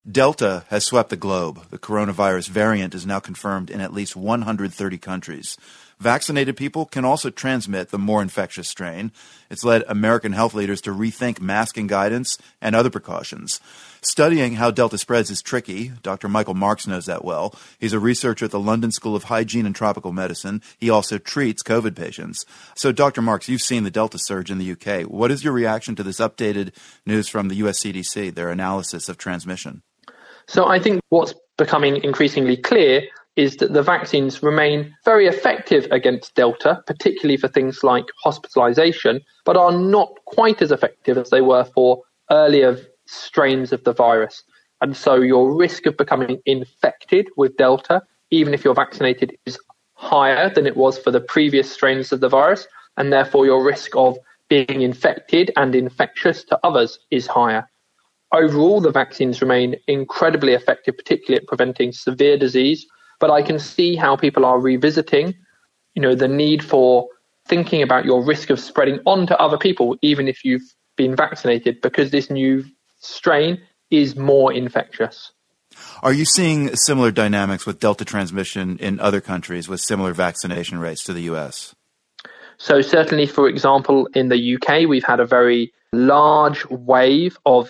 Delta has swept the globe. The coronavirus variant is now confirmed in at least 130 countries. Vaccinated people can also transmit the more infectious strain. It's led American health leaders to rethink masking guidance and other precautions. Studying how Delta spreads is tricky. Dr. Michael Marks knows that well. He's a researcher at the London School of Hygiene and Tropical Medicine. He also treats COVID patients. So, Dr. Marks, you've seen the Delta surge in the UK. What is your reaction to this updated news from the US CDC, their analysis of transmission? So I think what's becoming increasingly clear is that the vaccines remain very effective against Delta, particularly for things like hospitalization, but are not quite as effective as they were for earlier strains of the virus. And so your risk of becoming infected with Delta, even if you're vaccinated, is higher than it was for the previous strains of the virus. And therefore your risk of being infected and infectious to others is higher. Overall, the vaccines remain incredibly effective, particularly at preventing severe disease. But I can see how people are revisiting, the need for thinking about your risk of spreading on to other people, even if you've been vaccinated, because this new strain is more infectious. Are you seeing similar dynamics with Delta transmission in other countries with similar vaccination rates to the US? So certainly, for example, in the UK, we've had a very large wave of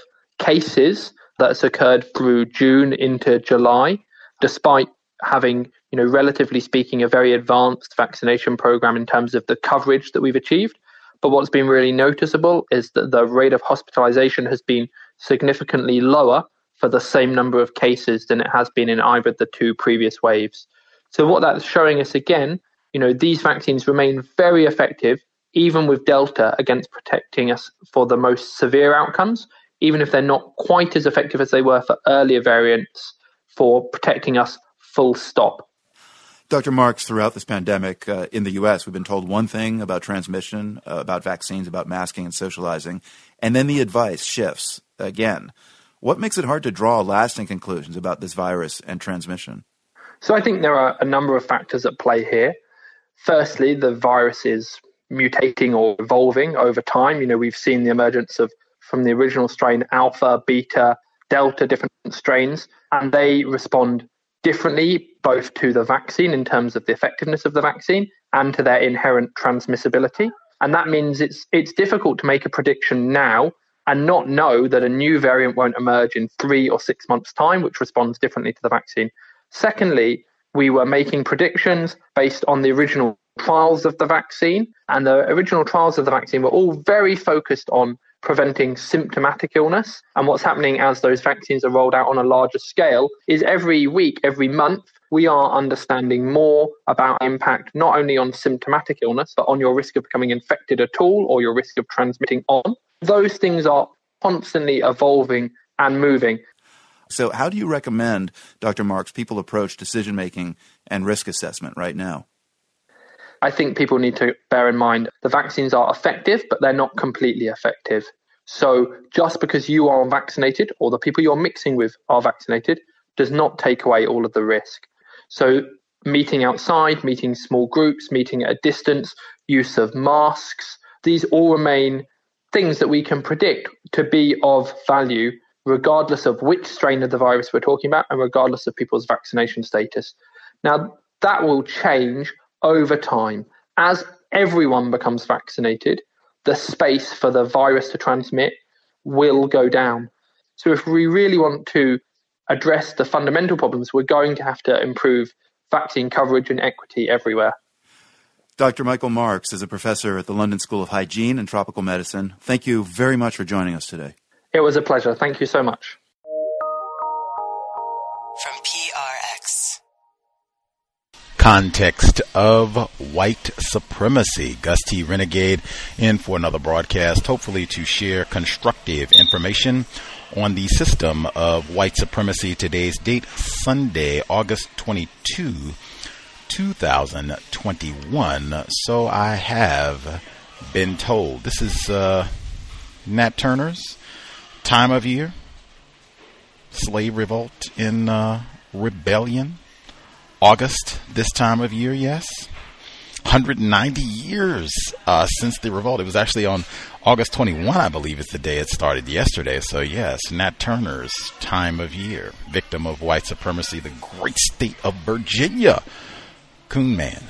cases that has occurred through June into July, despite having, relatively speaking, a very advanced vaccination program in terms of the coverage that we've achieved. But what's been really noticeable is that the rate of hospitalization has been significantly lower for the same number of cases than it has been in either of the two previous waves. So what that's showing us again, these vaccines remain very effective, even with Delta, against protecting us for the most severe outcomes, even if they're not quite as effective as they were for earlier variants for protecting us full stop. Dr. Marks, throughout this pandemic in the U.S., we've been told one thing about transmission, about vaccines, about masking and socializing, and then the advice shifts again. What makes it hard to draw lasting conclusions about this virus and transmission? So I think there are a number of factors at play here. Firstly, the virus is mutating or evolving over time. We've seen the emergence of, from the original strain, Alpha, Beta, Delta, different strains, and they respond differently both to the vaccine in terms of the effectiveness of the vaccine and to their inherent transmissibility. And that means it's difficult to make a prediction now and not know that a new variant won't emerge in 3 or 6 months' time, which responds differently to the vaccine. Secondly, we were making predictions based on the original trials of the vaccine, and the original trials of the vaccine were all very focused on preventing symptomatic illness. And what's happening as those vaccines are rolled out on a larger scale is every week, every month, we are understanding more about impact not only on symptomatic illness, but on your risk of becoming infected at all or your risk of transmitting on. Those things are constantly evolving and moving. So how do you recommend, Dr. Marks, people approach decision-making and risk assessment right now? I think people need to bear in mind the vaccines are effective, but they're not completely effective. So just because you are vaccinated or the people you're mixing with are vaccinated does not take away all of the risk. So meeting outside, meeting small groups, meeting at a distance, use of masks, these all remain things that we can predict to be of value regardless of which strain of the virus we're talking about and regardless of people's vaccination status. Now, that will change over time. As everyone becomes vaccinated, the space for the virus to transmit will go down. So if we really want to address the fundamental problems, we're going to have to improve vaccine coverage and equity everywhere. Dr. Michael Marks is a professor at the London School of Hygiene and Tropical Medicine. Thank you very much for joining us today. It was a pleasure. Thank you so much. From PRX. Context of white supremacy. Gus T. Renegade in for another broadcast, hopefully to share constructive information on the system of white supremacy. Today's date, Sunday, August 22, 2021. So I have been told. This is Nat Turner's time of year. Slave revolt in rebellion. August, this time of year, yes. 190 years since the revolt. It was actually on August 21, I believe is the day it started, yesterday. So yes, Nat Turner's time of year, victim of white supremacy, the great state of Virginia. Coon Man.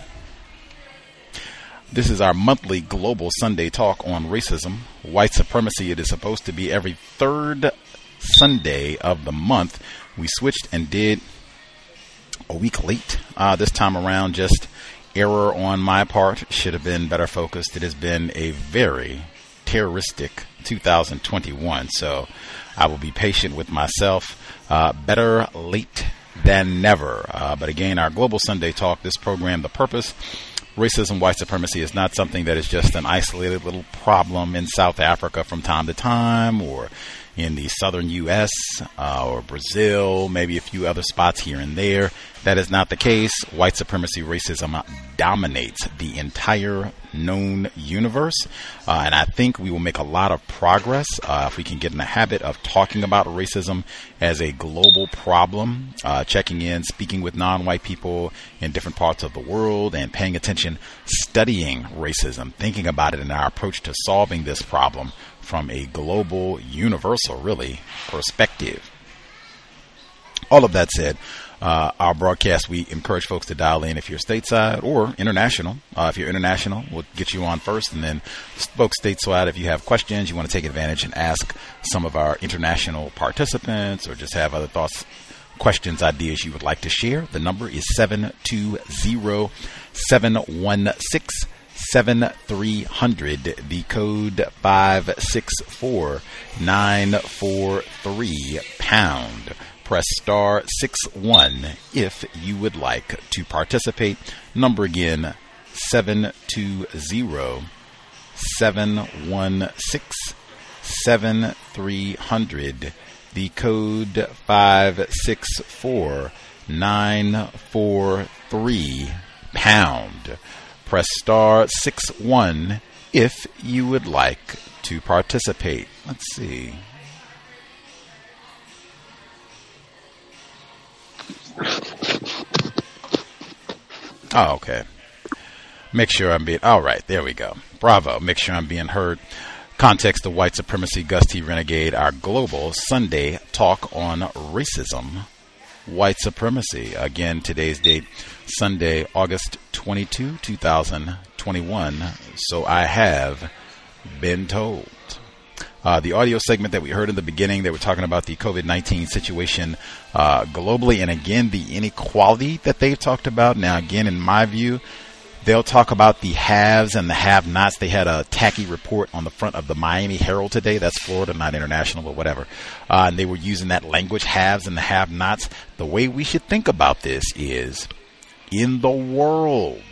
This is our monthly global Sunday talk on racism, white supremacy. It is supposed to be every third Sunday of the month. We switched and did a week late this time around. Just error on my part. Should have been better focused. It has been a very terroristic 2021, so I will be patient with myself. Better late than never. But again, our global Sunday talk, this program, the purpose, racism, white supremacy is not something that is just an isolated little problem in South Africa from time to time, or in the southern U.S. Or Brazil, maybe a few other spots here and there. That is not the case. White supremacy, racism dominates the entire known universe. And I think we will make a lot of progress if we can get in the habit of talking about racism as a global problem, checking in, speaking with non-white people in different parts of the world, and paying attention, studying racism, thinking about it in our approach to solving this problem from a global, universal, really, perspective. All of that said, our broadcast, we encourage folks to dial in if you're stateside or international. If you're international, we'll get you on first, and then folks stateside, if you have questions, you want to take advantage and ask some of our international participants, or just have other thoughts, questions, ideas you would like to share. The number is 720-716-7300, the code 564-943 pound. Press star 61 if you would like to participate. Number again, 720-716-7300, the code 564-943 pound. Press star 61 if you would like to participate. Let's see. Oh, okay. Make sure I'm being... All right, there we go. Bravo. Make sure I'm being heard. Context of white supremacy, Gus T. Renegade, our global Sunday talk on racism, white supremacy. Again, today's date, Sunday, August 22, 2021. So I have been told. The audio segment that we heard in the beginning, they were talking about the COVID-19 situation globally, and again, the inequality that they've talked about. Now, again, in my view, they'll talk about the haves and the have-nots. They had a tacky report on the front of the Miami Herald today. That's Florida, not international, but whatever. And they were using that language, haves and the have-nots. The way we should think about this is, in the world,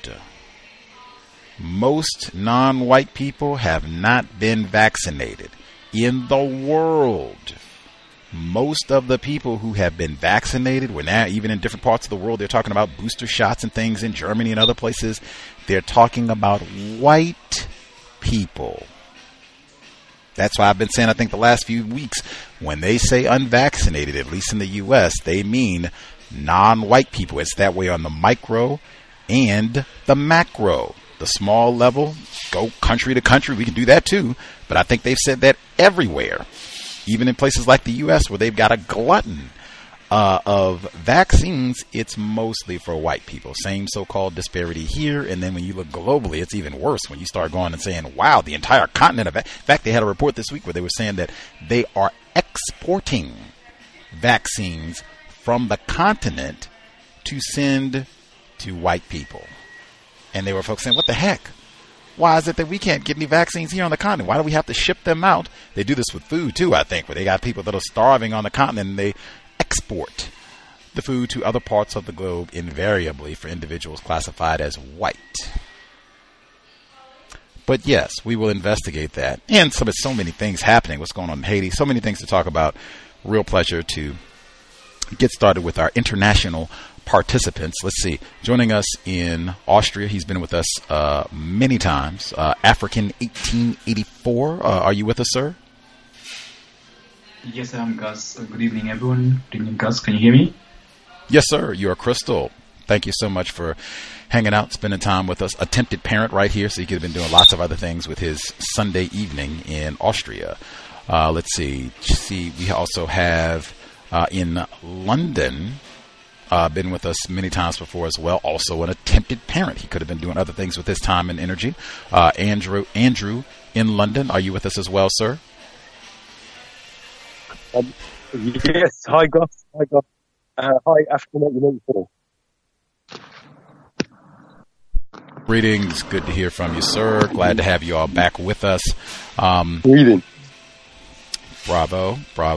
most non-white people have not been vaccinated. In the world, most of the people who have been vaccinated, we're now even in different parts of the world, they're talking about booster shots and things in Germany and other places. They're talking about white people. That's why I've been saying, I think the last few weeks, when they say unvaccinated, at least in the U.S., they mean non-white people. It's that way on the micro and the macro. The small level, go country to country, we can do that too. But I think they've said that everywhere, even in places like the U.S. where they've got a glutton of vaccines, it's mostly for white people. Same so-called disparity here. And then when you look globally, it's even worse when you start going and saying, wow, the entire continent of... In fact, they had a report this week where they were saying that they are exporting vaccines from the continent to send to white people. And they were folks saying, what the heck? Why is it that we can't get any vaccines here on the continent? Why do we have to ship them out? They do this with food, too, I think, where they got people that are starving on the continent and they export the food to other parts of the globe, invariably for individuals classified as white. But yes, we will investigate that. And so many things happening. What's going on in Haiti? So many things to talk about. Real pleasure to get started with our international participants. Let's see. Joining us in Austria, he's been with us many times. African 1884. Are you with us, sir? Yes, I'm Gus. Good evening, everyone. Good evening, Gus. Can you hear me? Yes, sir. You are crystal thank you so much for hanging out, spending time with us. Attempted parent right here, so he could have been doing lots of other things with his Sunday evening in Austria. Let's see. We also have in London, been with us many times before as well, also an attempted parent. He could have been doing other things with his time and energy. Andrew in London, are you with us as well, sir? Yes. Hi, Gus. Hi, African 1884. Greetings. Good to hear from you, sir. Glad to have you all back with us. Greetings. Bravo.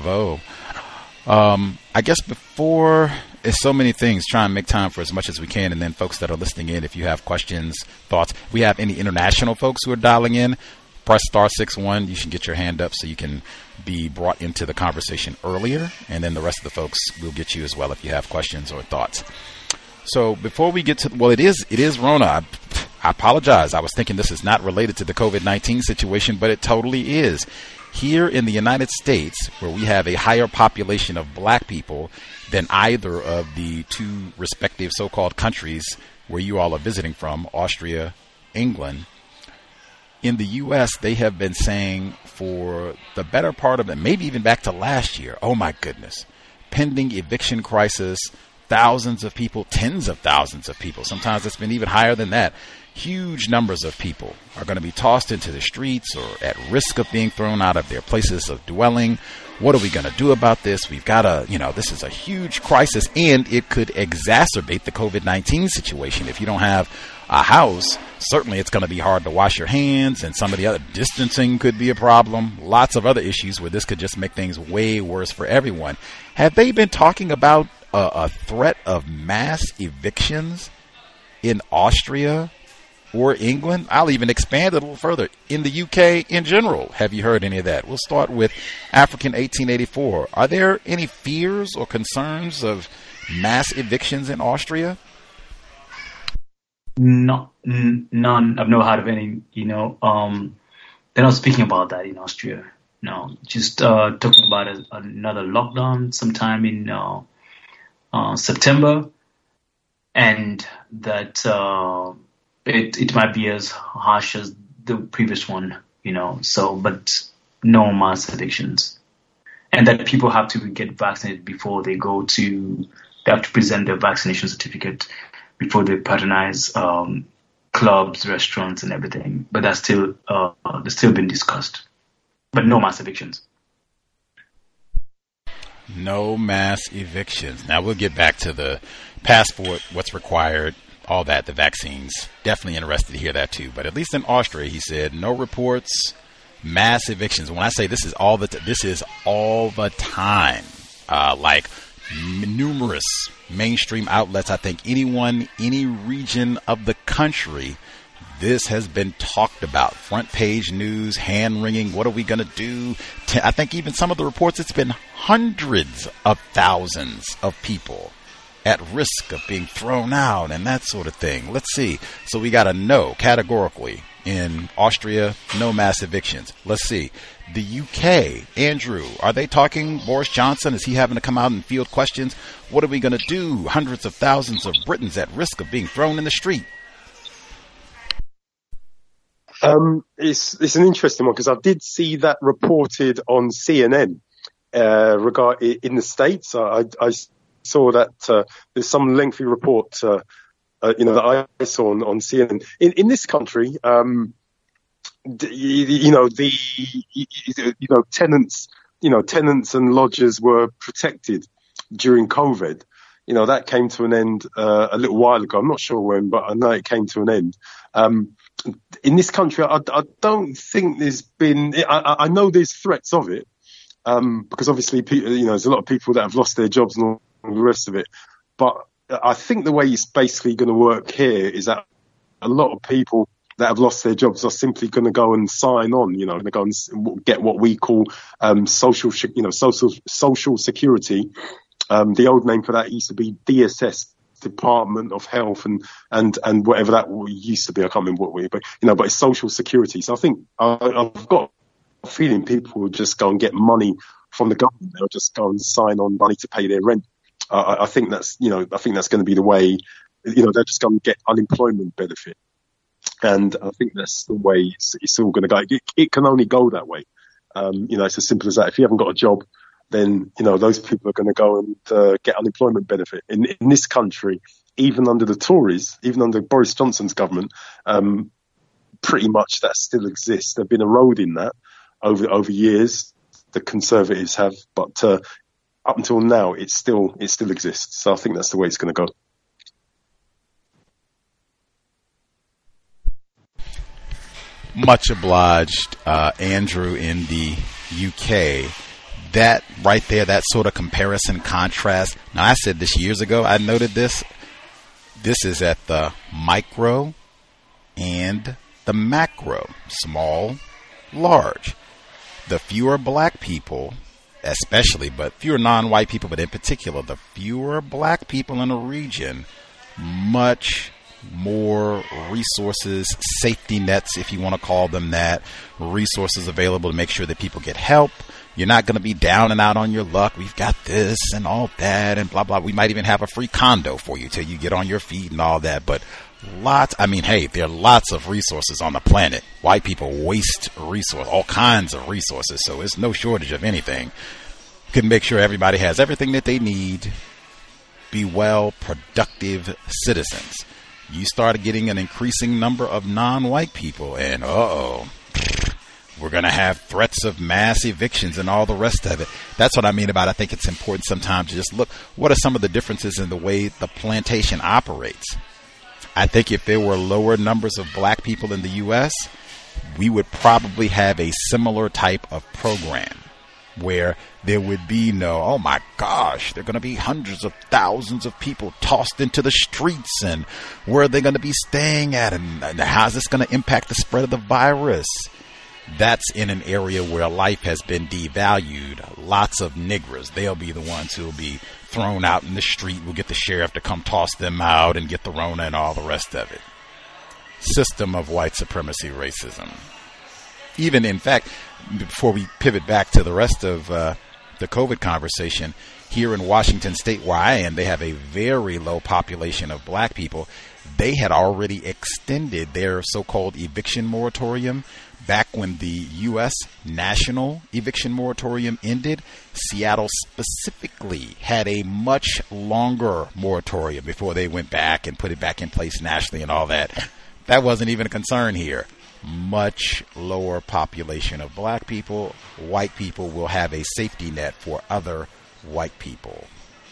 I guess before, it's so many things, try and make time for as much as we can. And then folks that are listening in, if you have questions, thoughts, we have any international folks who are dialing in, press *61. You should get your hand up so you can be brought into the conversation earlier. And then the rest of the folks will get you as well if you have questions or thoughts. So before we get to, well, it is Rona. I apologize. I was thinking this is not related to the COVID-19 situation, but it totally is. Here in the United States, where we have a higher population of black people than either of the two respective so-called countries where you all are visiting from, Austria, England, in the U.S., they have been saying for the better part of it, maybe even back to last year, oh my goodness, pending eviction crisis, thousands of people, tens of thousands of people, sometimes it's been even higher than that. Huge numbers of people are going to be tossed into the streets or at risk of being thrown out of their places of dwelling. What are we going to do about this? We've got to, this is a huge crisis, and it could exacerbate the COVID-19 situation. If you don't have a house, certainly it's going to be hard to wash your hands, and some of the other distancing could be a problem. Lots of other issues where this could just make things way worse for everyone. Have they been talking about a threat of mass evictions in Austria or England? I'll even expand it a little further. In the UK in general, have you heard any of that? We'll start with African 1884. Are there any fears or concerns of mass evictions in Austria? No, none. I've never heard of any, they're not speaking about that in Austria. No, just talking about another lockdown sometime in September, and that it might be as harsh as the previous one, but no mass evictions. And that people have to get vaccinated before they have to present their vaccination certificate before they patronize clubs, restaurants, and everything. But that's still been discussed. But no mass evictions. No mass evictions. Now we'll get back to the passport, what's required, all that, the vaccines. Definitely interested to hear that too. But at least in Austria, he said, no reports, mass evictions. When I say this is all the time, like numerous mainstream outlets, I think any region of the country, this has been talked about. Front page news, hand wringing. What are we going to do? I think even some of the reports, it's been hundreds of thousands of people at risk of being thrown out and that sort of thing. Let's see. So we got to know categorically in Austria, no mass evictions. Let's see. The UK, Andrew, are they talking Boris Johnson? Is he having to come out and field questions? What are we going to do? Hundreds of thousands of Britons at risk of being thrown in the street. It's an interesting one because I did see that reported on CNN regarding in the States. I saw that there's some lengthy report that I saw on CNN. In this country, tenants and lodgers were protected during COVID. That came to an end a little while ago. I'm not sure when, but I know it came to an end. In this country, I don't think there's been. I know there's threats of it because obviously, there's a lot of people that have lost their jobs and all the rest of it. But I think the way it's basically going to work here is that a lot of people that have lost their jobs are simply going to go and sign on. Going to go and get what we call social security. The old name for that used to be DSS, Department of Health, and whatever that used to be. I can't remember what but it's social security. So I think I've got a feeling people will just go and get money from the government. They'll just go and sign on money to pay their rent. I think that's going to be the way they're just going to get unemployment benefit. And I think that's the way it's all going to go. It can only go that way. It's as simple as that. If you haven't got a job, then, those people are going to go and get unemployment benefit. In this country, even under the Tories, even under Boris Johnson's government, pretty much that still exists. They've been eroding that over years. The Conservatives have, but up until now, it still exists. So I think that's the way it's going to go. Much obliged, Andrew in the UK. That right there, that sort of comparison contrast. Now, I said this years ago. I noted this. This is at the micro and the macro. Small, large. The fewer black people, especially, but fewer non-white people, but in particular, the fewer black people in a region, much more resources, safety nets, if you want to call them that, resources available to make sure that people get help. You're not going to be down and out on your luck. We've got this and all that and blah, blah. We might even have a free condo for you till you get on your feet and all that. But there are lots of resources on the planet. White people waste resources, all kinds of resources. So it's no shortage of anything. You can make sure everybody has everything that they need. Be well, productive citizens. You start getting an increasing number of non-white people, and we're going to have threats of mass evictions and all the rest of it. That's what I mean about, I think it's important sometimes to just look, what are some of the differences in the way the plantation operates? I think if there were lower numbers of black people in the U.S., we would probably have a similar type of program where there would be no, oh my gosh, there are going to be hundreds of thousands of people tossed into the streets, and where are they going to be staying at, and how is this going to impact the spread of the virus? That's in an area where life has been devalued. Lots of niggers, they'll be the ones who will be thrown out in the street. We'll get the sheriff to come toss them out and get the Rona and all the rest of it. System of white supremacy racism. Even, in fact, before we pivot back to the rest of the COVID conversation, here in Washington State, where I am, they have a very low population of black people. They had already extended their so-called eviction moratorium. Back when the U.S. national eviction moratorium ended, Seattle specifically had a much longer moratorium before they went back and put it back in place nationally and all that. That wasn't even a concern here. Much lower population of black people. White people will have a safety net for other white people.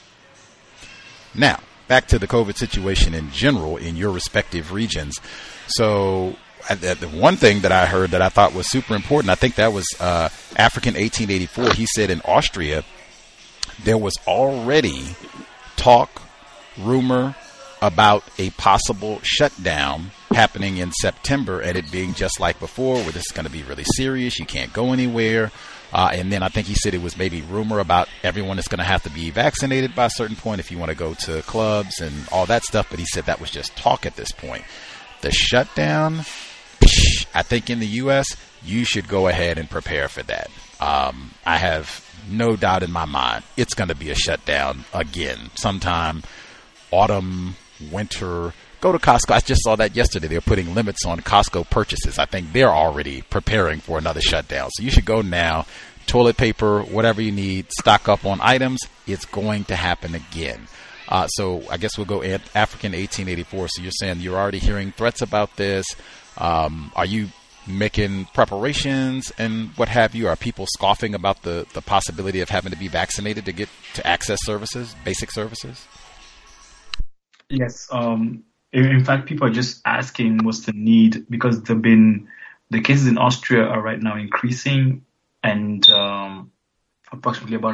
Now, back to the COVID situation in general in your respective regions. So the one thing that I heard that I thought was super important, I think that was African 1884. He said in Austria, there was already talk, rumor about a possible shutdown happening in September, and it being just like before, where this is going to be really serious. You can't go anywhere. And then I think he said it was maybe rumor about everyone is going to have to be vaccinated by a certain point if you want to go to clubs and all that stuff. But he said that was just talk at this point. The shutdown, I think in the U.S., you should go ahead and prepare for that. I have no doubt in my mind it's going to be a shutdown again sometime autumn, winter. Go to Costco. I just saw that yesterday. They're putting limits on Costco purchases. I think they're already preparing for another shutdown. So you should go now. Toilet paper, whatever you need, stock up on items. It's going to happen again. So I guess we'll go at African 1884. So you're saying you're already hearing threats about this. Are you making preparations and what have you? Are people scoffing about the possibility of having to be vaccinated to get to access services, basic services? Yes. In fact, people are just asking what's the need, because the cases in Austria are right now increasing, and approximately about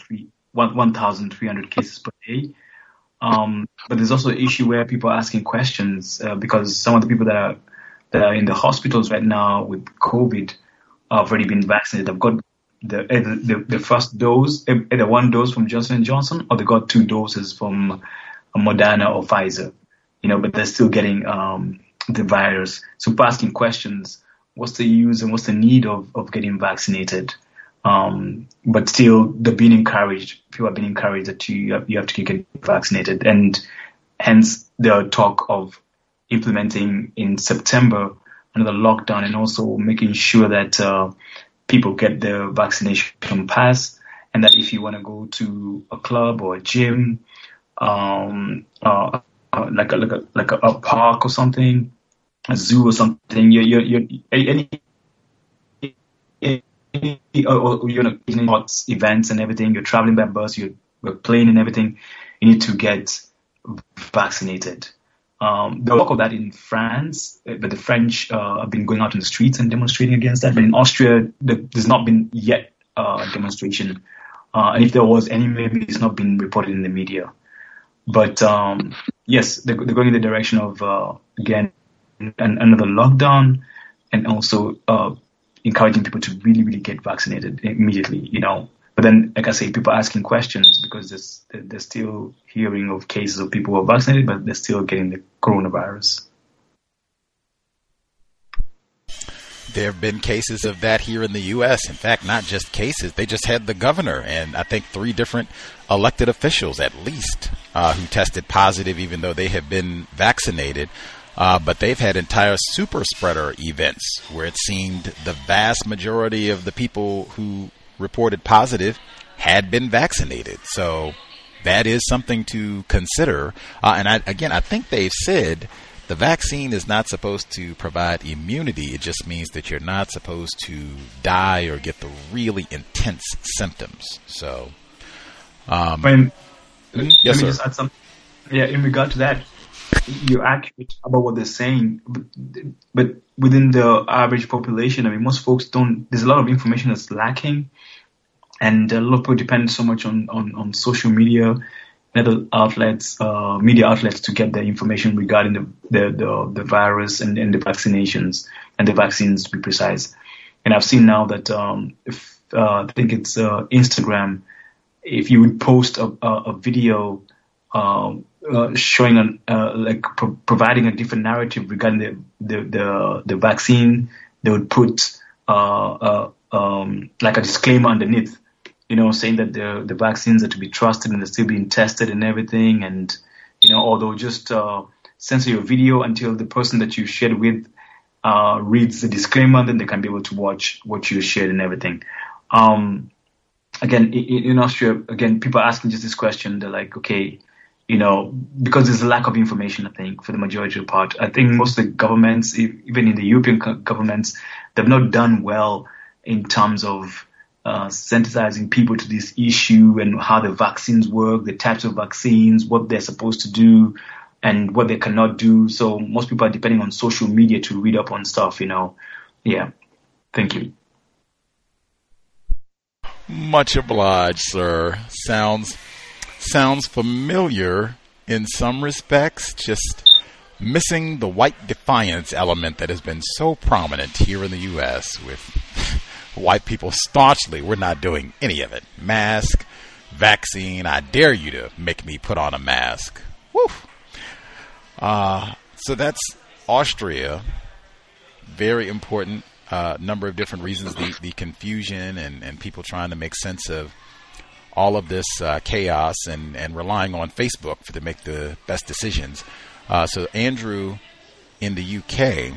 1,300 cases per day. But there's also an issue where people are asking questions because some of the people that are in the hospitals right now with COVID have already been vaccinated. They've got the first dose, either one dose from Johnson & Johnson, or they got 2 doses from Moderna or Pfizer. But they're still getting the virus. So people asking questions, what's the use and what's the need of getting vaccinated? But still, they're being encouraged. People are being encouraged that you have to get vaccinated. And hence, there are talk of implementing in September another lockdown, and also making sure that people get their vaccination pass, and that if you want to go to a club or a gym, like a park or something, a zoo or something, you're events and everything, you're traveling by bus, you're plane and everything, you need to get vaccinated. There's talk of that in France, but the French have been going out in the streets and demonstrating against that. But in Austria, there's not been yet a demonstration. And if there was any, maybe it's not been reported in the media. But yes, they're going in the direction of, again, another lockdown, and also encouraging people to really, really get vaccinated immediately, But then, like I say, people are asking questions because they're still hearing of cases of people who are vaccinated, but they're still getting the coronavirus. There have been cases of that here in the U.S. In fact, not just cases. They just had the governor and I think 3 different elected officials at least who tested positive, even though they have been vaccinated. But they've had entire super spreader events where it seemed the vast majority of the people who reported positive had been vaccinated. So that is something to consider. And I think they've said the vaccine is not supposed to provide immunity. It just means that you're not supposed to die or get the really intense symptoms. So, yes, sir. Just add something. Yeah, in regard to that, you're accurate about what they're saying, but within the average population, most folks there's a lot of information that's lacking, and a lot of people depend so much on social media and other outlets, media outlets, to get their information regarding the virus and the vaccinations and the vaccines, to be precise. And I've seen now that I think it's Instagram, if you would post a video showing providing a different narrative regarding the vaccine, they would put like a disclaimer underneath, saying that the vaccines are to be trusted and they're still being tested and everything, and or they'll just censor your video until the person that you shared with reads the disclaimer, then they can be able to watch what you shared and everything. Again, in Austria, people are asking just this question. They're like, okay, because there's a lack of information, I think, for the majority of the part. I think most of the governments, even in the European governments, they've not done well in terms of sensitizing people to this issue and how the vaccines work, the types of vaccines, what they're supposed to do and what they cannot do. So most people are depending on social media to read up on stuff, Yeah. Thank you. Much obliged, sir. Sounds familiar in some respects, just missing the white defiance element that has been so prominent here in the U.S. with white people staunchly, we're not doing any of it. Mask, vaccine, I dare you to make me put on a mask. Woo! So that's Austria. Very important. Number of different reasons, the confusion and people trying to make sense of all of this chaos and relying on Facebook to make the best decisions. So Andrew, in the UK,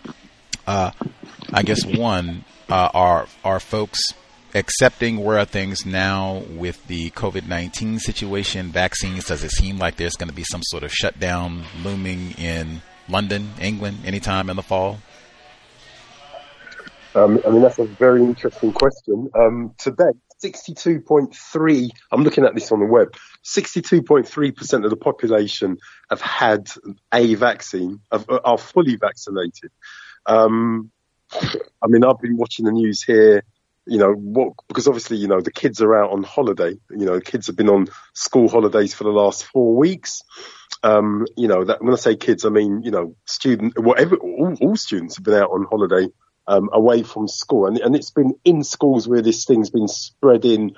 I guess are folks accepting where are things now with the COVID-19 situation, vaccines? Does it seem like there's going to be some sort of shutdown looming in London, England, anytime in the fall? That's a very interesting question. Today, 62.3, I'm looking at this on the web, 62.3% of the population have had a vaccine, are fully vaccinated. I've been watching the news here, because obviously, the kids are out on holiday. Kids have been on school holidays for the last 4 weeks. That when I say kids, I mean, all students have been out on holiday. Away from school, and it's been in schools where this thing's been spreading,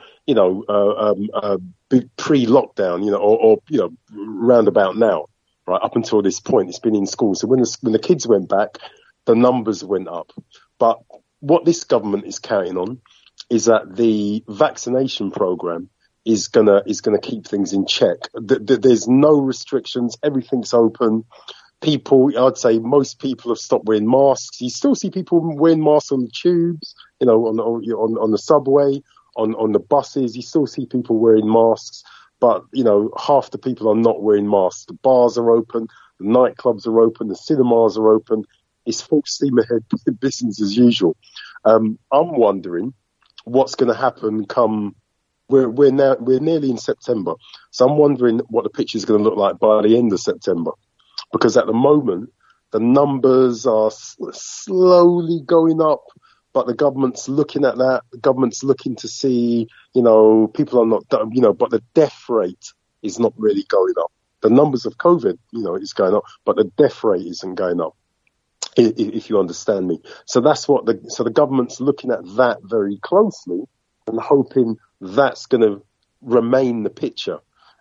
pre-lockdown, or round about now, right up until this point, it's been in school. So when the kids went back, the numbers went up. But what this government is counting on is that the vaccination program is gonna keep things in check. There's no restrictions. Everything's open. People, I'd say most people have stopped wearing masks. You still see people wearing masks on the tubes, you know, on the subway, on the buses. You still see people wearing masks, but, you know, half the people are not wearing masks. The bars are open, the nightclubs are open, the cinemas are open. It's full steam ahead, business as usual. I'm wondering what's going to happen come. We're nearly in September, so I'm wondering what the picture is going to look like by the end of September. Because at the moment, the numbers are slowly going up, but the government's looking at that. The government's looking to see, you know, people are not, you know, but the death rate is not really going up. The numbers of COVID, you know, is going up, but the death rate isn't going up, if you understand me. So that's what the government's looking at that very closely and hoping that's going to remain the picture.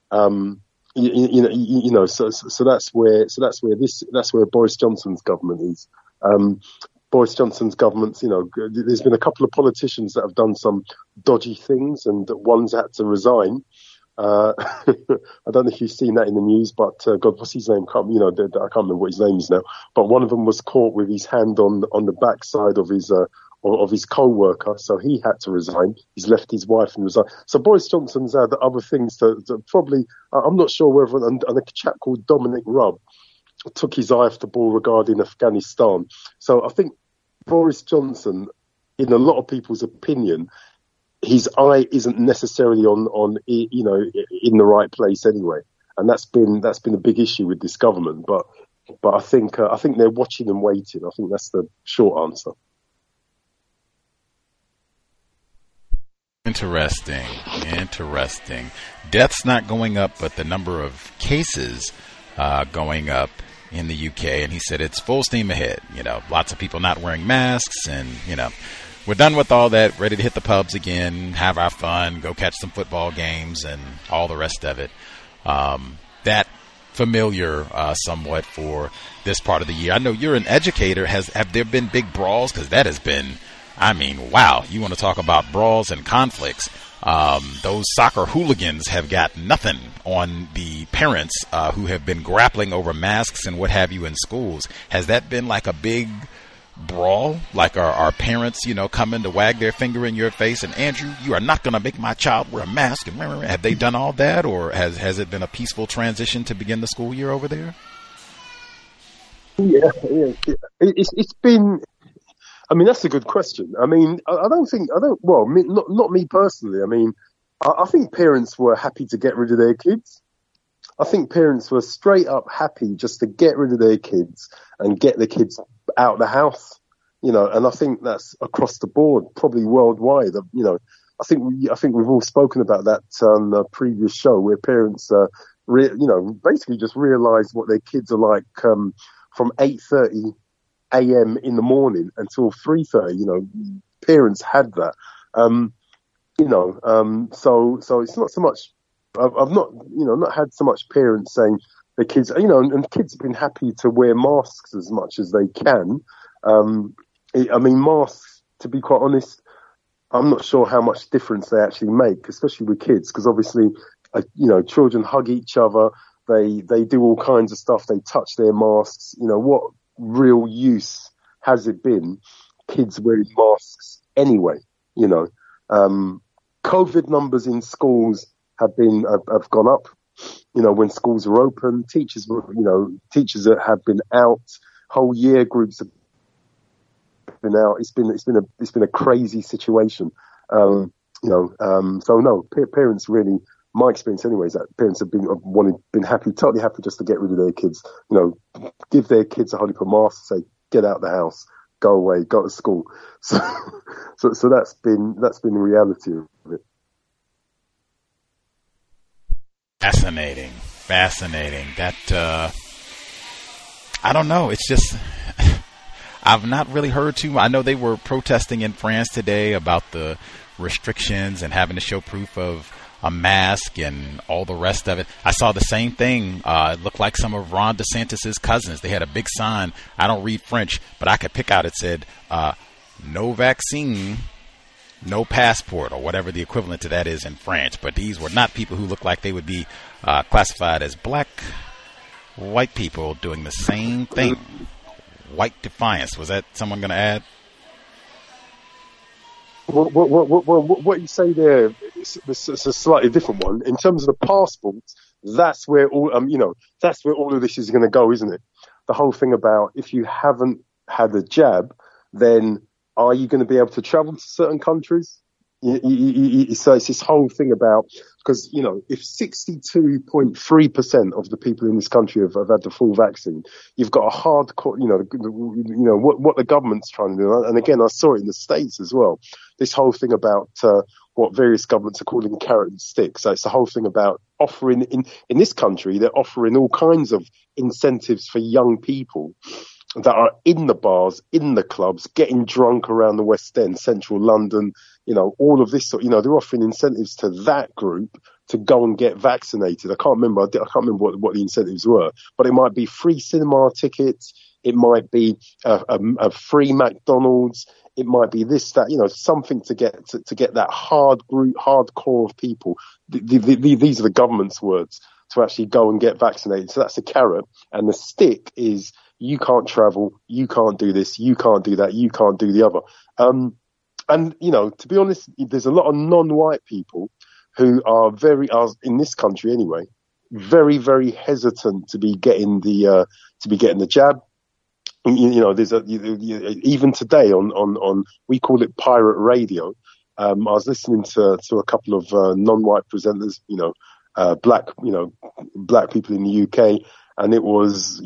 You know, so that's where Boris Johnson's government is. Boris Johnson's government, you know, there's been a couple of politicians that have done some dodgy things, and one's had to resign. I don't know if you've seen that in the news, but God, what's his name? I can't remember what his name is now. But one of them was caught with his hand on the backside of his co-worker, so he had to resign. He's left his wife and resigned. So Boris Johnson's had other things to probably, I'm not sure whether, and a chap called Dominic Raab took his eye off the ball regarding Afghanistan. So I think Boris Johnson, in a lot of people's opinion, his eye isn't necessarily on you know, in the right place anyway. And that's been a big issue with this government. But I think they're watching and waiting. I think that's the short answer. Interesting. Deaths not going up, but the number of cases going up in the UK. And he said it's full steam ahead. You know, lots of people not wearing masks, and, you know, we're done with all that, ready to hit the pubs again, have our fun, go catch some football games, and all the rest of it. That familiar somewhat for this part of the year. I know you're an educator. Have there been big brawls? Because that has been, I mean, wow. You want to talk about brawls and conflicts. Those soccer hooligans have got nothing on the parents who have been grappling over masks and what have you in schools. Has that been like a big brawl? Like our parents, you know, coming to wag their finger in your face and, Andrew, you are not going to make my child wear a mask. And have they done all that, or has it been a peaceful transition to begin the school year over there? Yeah. It's been. I mean, that's a good question. I mean, not me personally. I mean, I think parents were happy to get rid of their kids. I think parents were straight up happy just to get rid of their kids and get the kids out of the house, you know, and I think that's across the board, probably worldwide. You know, I think we've all spoken about that on a previous show where parents, you know, basically just realize what their kids are like, from 8:30 a.m. in the morning until 3:30, you know, parents had that, you know, so it's not so much, I've not had so much parents saying the kids, you know, and kids have been happy to wear masks as much as they can. I mean, masks, to be quite honest, I'm not sure how much difference they actually make, especially with kids, because obviously, you know, children hug each other, they do all kinds of stuff, they touch their masks, you know, what real use has it been kids wearing masks anyway? You know, COVID numbers in schools have gone up. You know, when schools are open, teachers that have been out, whole year groups have been out. It's been a crazy situation. You know, so no, parents really. My experience, anyway, is that parents have been totally happy just to get rid of their kids. You know, give their kids a holy mask, say, get out of the house, go away, go to school. So that's been the reality of it. Fascinating. That I don't know. It's just I've not really heard too. I know they were protesting in France today about the restrictions and having to show proof of a mask and all the rest of it. I saw the same thing. It looked like some of Ron DeSantis's cousins. They had a big sign. I don't read French, but I could pick out. It said, "No vaccine no passport, or whatever the equivalent to that is in French. But these were not people who looked like they would be classified as black, white people doing the same thing. White defiance. Was that someone going to add? What you say there is a slightly different one. In terms of the passports, that's where all that's where all of this is going to go, isn't it? The whole thing about if you haven't had a jab, then are you going to be able to travel to certain countries? So it's this whole thing about, because, if 62.3% of the people in this country have had the full vaccine, you've got a hardcore, what the government's trying to do. And again, I saw it in the States as well. This whole thing about what various governments are calling carrot and stick. So it's the whole thing about offering in this country, they're offering all kinds of incentives for young people that are in the bars, in the clubs, getting drunk around the West End, central London, all of this, they're offering incentives to that group to go and get vaccinated. I can't remember what the incentives were, but it might be free cinema tickets. It might be a free McDonald's. It might be this, that, something to get that hardcore of people. These are the government's words, to actually go and get vaccinated. So that's the carrot. And the stick is, you can't travel, you can't do this, you can't do that, you can't do the other. And, to be honest, there's a lot of non-white people who are in this country anyway, very, very hesitant to be getting the jab. There's even today on we call it pirate radio. I was listening to a couple of non-white presenters, black people in the UK, and it was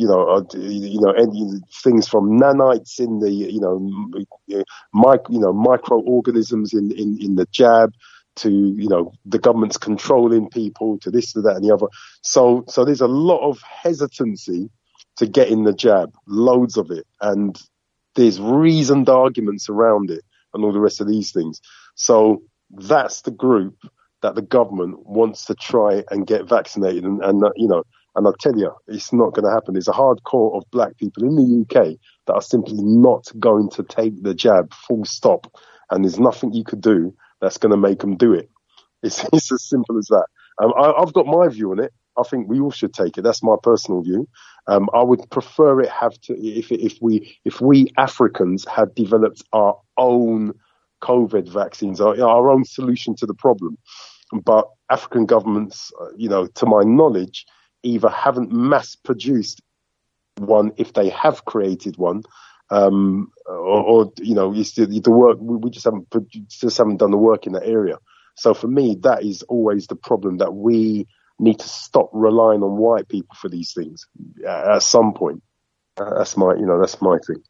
things from nanites in the microorganisms in the jab to the government's controlling people to this to that and the other. So there's a lot of hesitancy to get in the jab, loads of it, and there's reasoned arguments around it and all the rest of these things. So that's the group that the government wants to try and get vaccinated, and I'll tell you, it's not going to happen. There's a hardcore of black people in the UK that are simply not going to take the jab, full stop, and there's nothing you could do that's going to make them do it. It's as simple as that. I've got my view on it. I think we all should take it. That's my personal view. I would prefer it if we Africans had developed our own COVID vaccines, our own solution to the problem. But African governments, to my knowledge, either haven't mass produced one if they have created one, or it's the work. We just haven't done the work in that area. So for me, that is always the problem, that we need to stop relying on white people for these things at some point. That's my thing.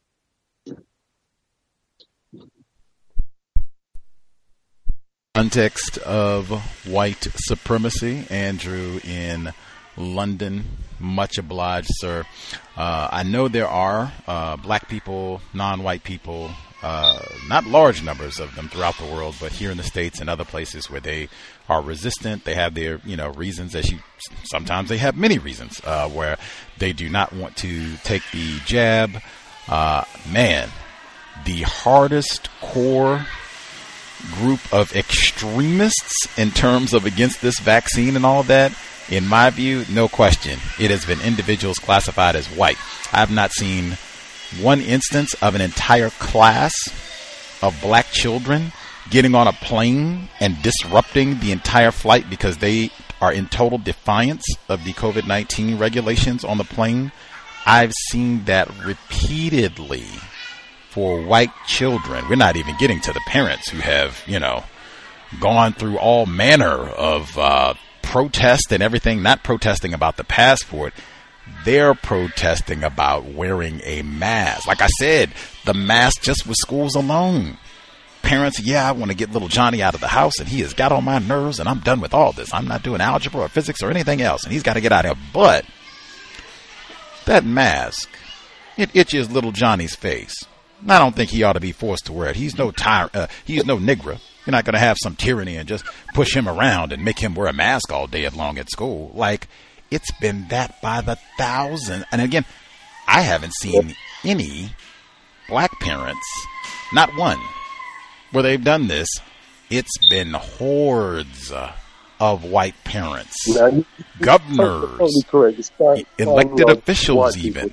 Context of white supremacy, Andrew in London. Much obliged, sir. I know there are black people, non-white people, not large numbers of them throughout the world, but here in the States and other places where they are resistant. They have their, reasons, sometimes they have many reasons, where they do not want to take the jab. Man, the hardest core group of extremists in terms of against this vaccine and all of that, in my view, no question, it has been individuals classified as white. I have not seen one instance of an entire class of black children getting on a plane and disrupting the entire flight because they are in total defiance of the COVID-19 regulations on the plane. I've seen that repeatedly for white children. We're not even getting to the parents who have, gone through all manner of protest and everything, not protesting about the passport. They're protesting about wearing a mask. Like I said, the mask just with schools alone. Parents, I want to get little Johnny out of the house, and he has got on my nerves, and I'm done with all this. I'm not doing algebra or physics or anything else, and he's got to get out of here. But that mask, it itches little Johnny's face. I don't think he ought to be forced to wear it. He's no he's no Negro. You're not going to have some tyranny and just push him around and make him wear a mask all day long at school. Like, it's been that by the thousand. And again, I haven't seen any black parents, not one, where they've done this, it's been hordes of white parents, governors, totally correct. elected officials, even.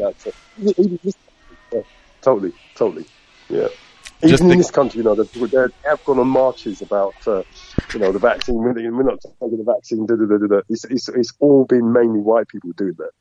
Totally, yeah. Even in this country, they have gone on marches about, the vaccine. We're not taking the vaccine. It's all been mainly white people doing that.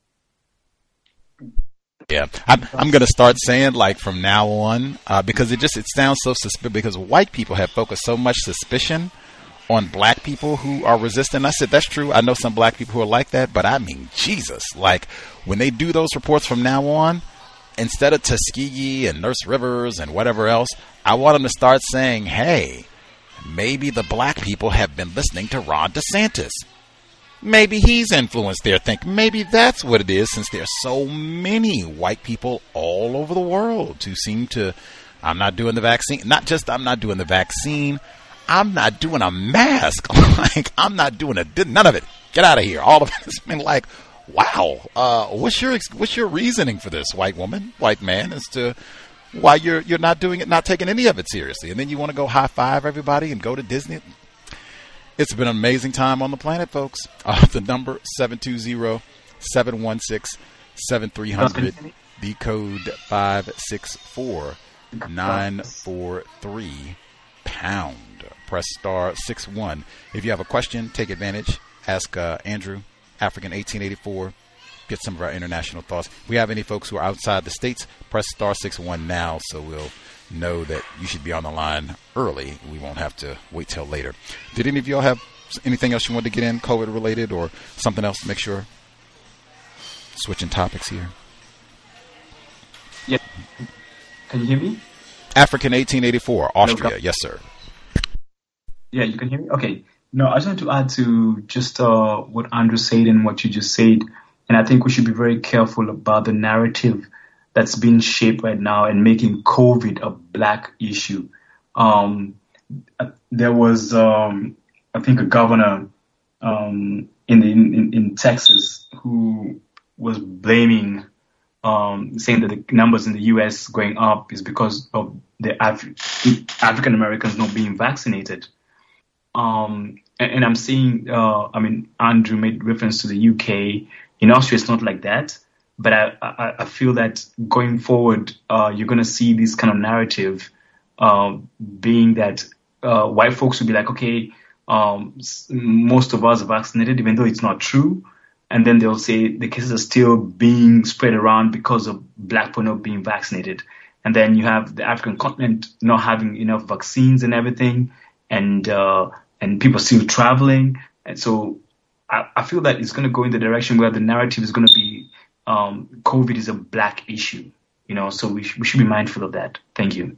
Yeah, I'm going to start saying like from now on, because it sounds so suspicious, because white people have focused so much suspicion on black people who are resistant. I said, that's true. I know some black people who are like that, but I mean, Jesus, like when they do those reports from now on, instead of Tuskegee and Nurse Rivers and whatever else, I want them to start saying, hey, maybe the black people have been listening to Ron DeSantis. Maybe he's influenced their thinking. Maybe that's what it is, since there's so many white people all over the world who seem to, I'm not doing the vaccine. Not just I'm not doing the vaccine. I'm not doing a mask. Like, I'm not doing none of it. Get out of here. All of it has been like, wow. What's your reasoning for this, white woman, white man, as to why you're not doing it, not taking any of it seriously? And then you want to go high five everybody and go to Disney? It's been an amazing time on the planet, folks. The number 720-716-7300. The code 564-943#. Press star 61. If you have a question, take advantage. Ask Andrew, African 1884. Get some of our international thoughts. If we have any folks who are outside the states, press star 61 now, so we'll know that you should be on the line early. We won't have to wait till later. Did any of y'all have anything else you wanted to get in, COVID related, or something else to make sure? Switching topics here. Yeah. Can you hear me? African 1884, Austria. Yes, sir. Yeah, you can hear me? Okay. No, I just wanted to add to just what Andrew said and what you just said. And I think we should be very careful about the narrative that's being shaped right now and making COVID a black issue. There was, I think, a governor in Texas who was blaming, saying that the numbers in the U.S. going up is because of the African Americans not being vaccinated. And I'm seeing, Andrew made reference to the UK. In Austria, it's not like that. But I feel that going forward, you're going to see this kind of narrative being that white folks will be like, okay, most of us are vaccinated, even though it's not true. And then they'll say the cases are still being spread around because of black people not being vaccinated. And then you have the African continent not having enough vaccines and everything, and people still traveling. And so I feel that it's going to go in the direction where the narrative is going to be COVID is a black issue, so we should be mindful of that. Thank you.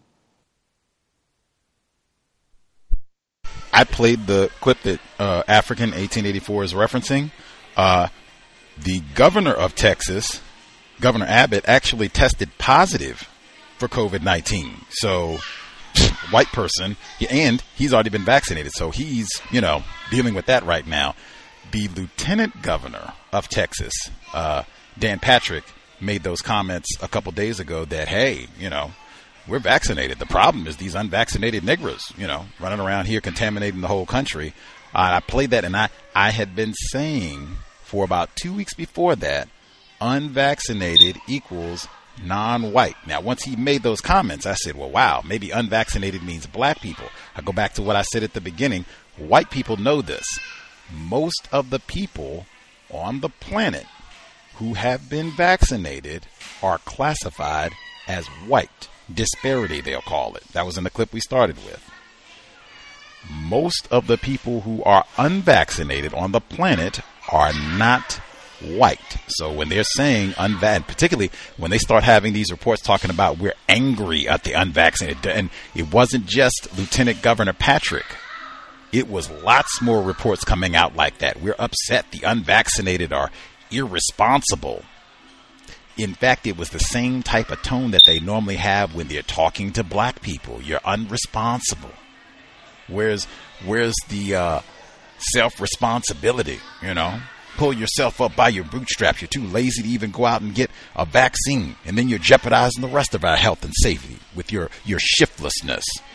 I played the clip that African 1884 is referencing. The governor of Texas, Governor Abbott, actually tested positive for COVID-19. So, white person, and he's already been vaccinated. So he's, dealing with that right now. The lieutenant governor of Texas, Dan Patrick, made those comments a couple days ago that, hey, we're vaccinated. The problem is these unvaccinated Negroes, running around here contaminating the whole country. I played that, and I had been saying for about 2 weeks before that, unvaccinated equals non-white. Now, once he made those comments, I said, well, wow, maybe unvaccinated means black people. I go back to what I said at the beginning. White people know this. Most of the people on the planet who have been vaccinated are classified as white. Disparity, they'll call it. That was in the clip we started with. Most of the people who are unvaccinated on the planet are not white. So when they're saying particularly when they start having these reports talking about we're angry at the unvaccinated, and it wasn't just Lieutenant Governor Patrick. It was lots more reports coming out like that. We're upset. The unvaccinated are irresponsible. In fact, it was the same type of tone that they normally have when they're talking to black people. You're unresponsible. Where's the self-responsibility, Pull yourself up by your bootstraps. You're too lazy to even go out and get a vaccine. And then you're jeopardizing the rest of our health and safety with your shiftlessness.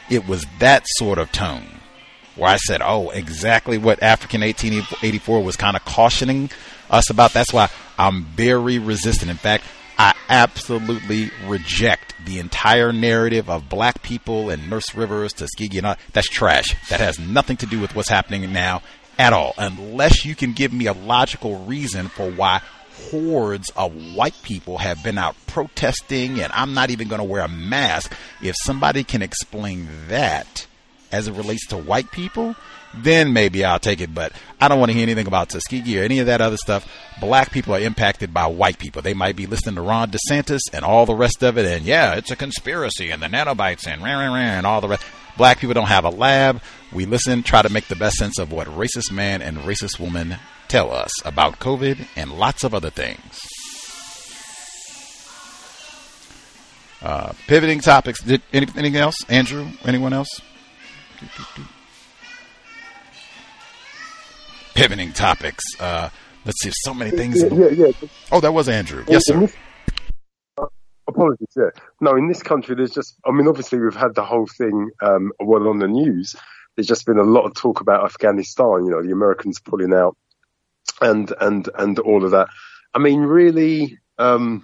it was that sort of tone where I said, oh, exactly what African 1884 was kind of cautioning us about. That's why I'm very resistant. In fact, I absolutely reject the entire narrative of black people and Nurse Rivers, Tuskegee, and all. That's trash. That has nothing to do with what's happening now at all, unless you can give me a logical reason for why hordes of white people have been out protesting, and I'm not even going to wear a mask. If somebody can explain that as it relates to white people, then maybe I'll take it. But I don't want to hear anything about Tuskegee or any of that other stuff. Black people are impacted by white people. They might be listening to Ron DeSantis and all the rest of it, and yeah, it's a conspiracy and the nanobites and rah, rah, rah, and all the rest. Black people don't have a lab. We listen, try to make the best sense of what racist man and racist woman tell us about COVID and lots of other things. Pivoting topics. Anything else? Andrew? Anyone else? Pivoting topics. Let's see. So many things. Yeah. Oh, that was Andrew. Yes, sir. Apologies. Yeah. No, in this country, there's just. I mean, obviously, we've had the whole thing. On the news, there's just been a lot of talk about Afghanistan. You know, the Americans pulling out, and all of that. I mean, really. I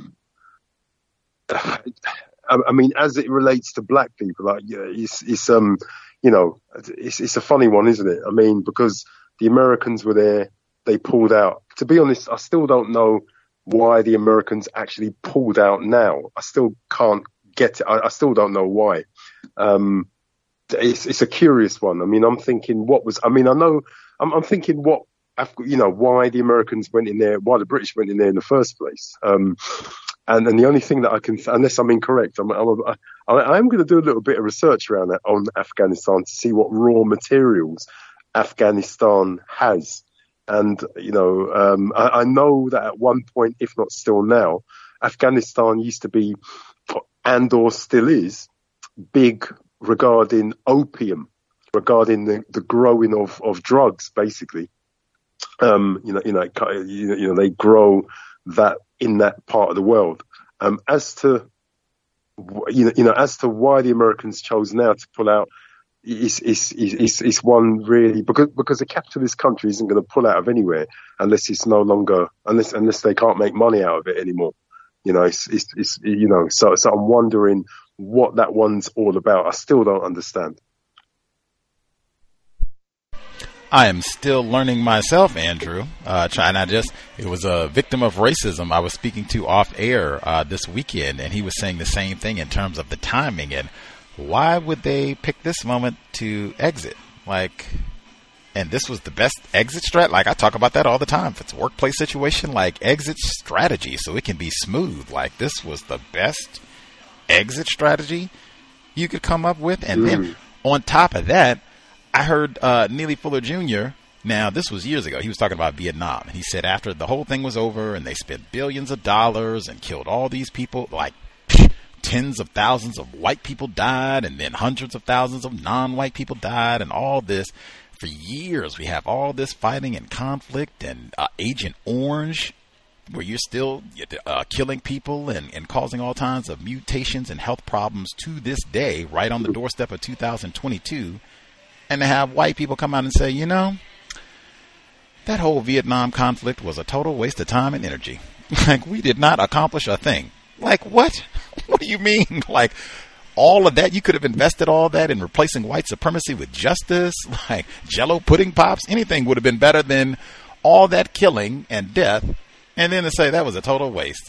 mean, as it relates to black people, like, yeah, it's a funny one, isn't it? I mean, because the Americans were there, they pulled out. To be honest, I still don't know why the Americans actually pulled out now. I still can't get it. I still don't know why. It's a curious one. I mean, I'm thinking I'm thinking why the Americans went in there, why the British went in there in the first place. And the only thing that I can, unless I'm incorrect, I am going to do a little bit of research around that on Afghanistan to see what raw materials Afghanistan has. And, I know that at one point, if not still now, Afghanistan used to be, and/or still is, big regarding opium, regarding the growing of drugs, basically. They grow that in that part of the world. As to why the Americans chose now to pull out, is one really because a capitalist country isn't going to pull out of anywhere unless it's no longer unless they can't make money out of it anymore. So I'm wondering what that one's all about. I still don't understand. I am still learning myself, Andrew. It was a victim of racism I was speaking to off air this weekend, and he was saying the same thing in terms of the timing and why would they pick this moment to exit? And this was the best exit strat. I talk about that all the time. If it's a workplace situation, exit strategy, so it can be smooth. This was the best exit strategy you could come up with. And then on top of that, I heard Neely Fuller Jr., now this was years ago, he was talking about Vietnam. He said after the whole thing was over and they spent billions of dollars and killed all these people, tens of thousands of white people died and then hundreds of thousands of non-white people died and all this. For years we have all this fighting and conflict and Agent Orange, where you're still killing people and causing all kinds of mutations and health problems to this day, right on the doorstep of 2022. And to have white people come out and say, that whole Vietnam conflict was a total waste of time and energy. We did not accomplish a thing. What? What do you mean? All of that, you could have invested all that in replacing white supremacy with justice, Jell-O pudding pops. Anything would have been better than all that killing and death. And then to say that was a total waste.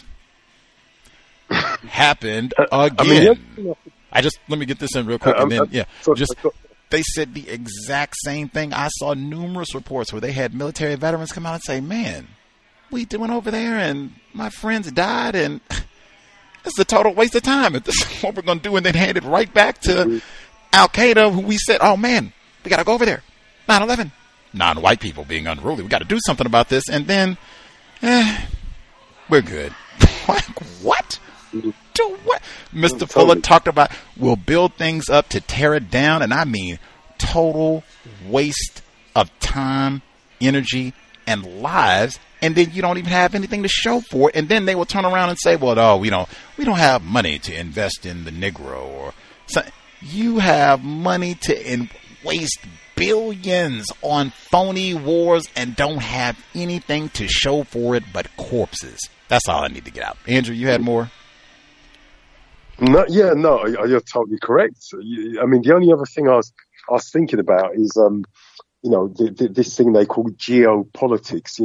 Happened again. Let me get this in real quick. They said the exact same thing. I saw numerous reports where they had military veterans come out and say, man, we went over there and my friends died and it's a total waste of time. If this is what we're going to do, and then hand it right back to Al-Qaeda, who we said, oh, man, we got to go over there. 9/11. Non-white people being unruly. We got to do something about this. And then, we're good. What? Do what? Mr. Fuller talked about we'll build things up to tear it down. And I mean, total waste of time, energy, and lives. And then you don't even have anything to show for it. And then they will turn around and say, well, no, we don't have money to invest in the Negro or something. You have money to waste billions on phony wars and don't have anything to show for it but corpses. That's all I need to get out. Andrew, you had more? No, you're totally correct. I mean, the only other thing I was thinking about is, this thing they call geopolitics,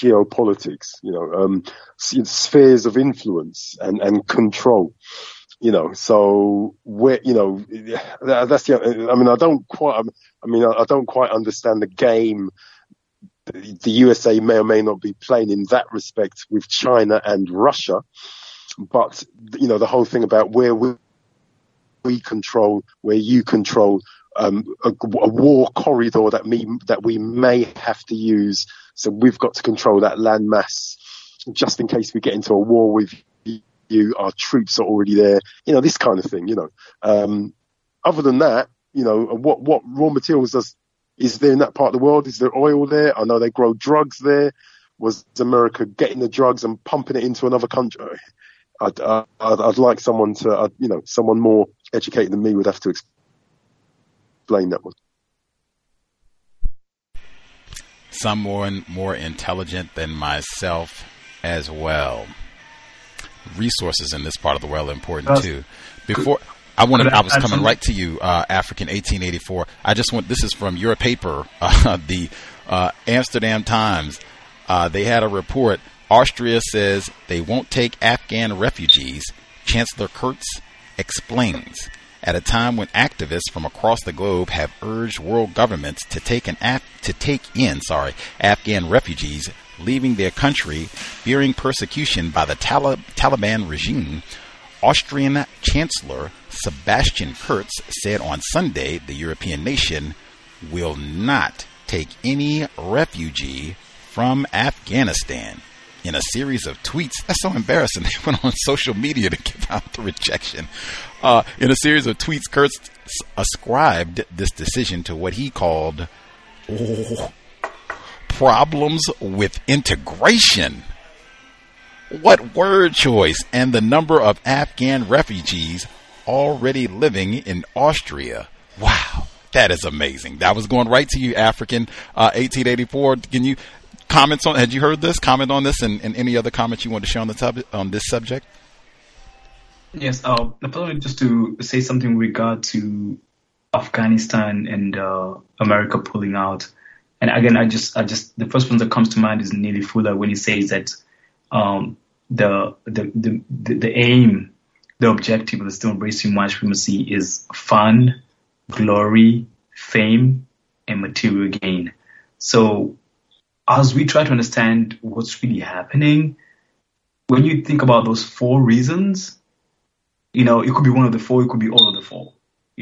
spheres of influence and control, so where, that's I don't quite understand the game the USA may or may not be playing in that respect with China and Russia. But, the whole thing about where we control, where you control, a war corridor that we may have to use. So we've got to control that landmass just in case we get into a war with you. Our troops are already there, this kind of thing, Other than that, what raw materials is there in that part of the world? Is there oil there? I know they grow drugs there. Was America getting the drugs and pumping it into another country? I'd like someone to, someone more educated than me would have to explain that one. Someone more intelligent than myself as well. Resources in this part of the world are important too. Before I was coming right to you, African 1884. This is from your paper, the Amsterdam Times. They had a report. Austria says they won't take Afghan refugees. Chancellor Kurz explains. At a time when activists from across the globe have urged world governments to take in Afghan refugees leaving their country, fearing persecution by the Taliban regime, Austrian Chancellor Sebastian Kurz said on Sunday the European nation will not take any refugee from Afghanistan. In a series of tweets, that's so embarrassing. They went on social media to give out the rejection. In a series of tweets, Kurz ascribed this decision to what he called problems with integration. What word choice! And the number of Afghan refugees already living in Austria. Wow, that is amazing. That was going right to you, African 1884. Can you comments on? Had you heard this? Comment on this, and any other comments you want to share on this subject? Yes, probably just to say something with regard to Afghanistan and America pulling out. And again, I just the first one that comes to mind is Neely Fuller when he says that the aim, the objective of the still embracing white supremacy is fun, glory, fame, and material gain. So as we try to understand what's really happening, when you think about those four reasons, it could be one of the four, it could be all of the four.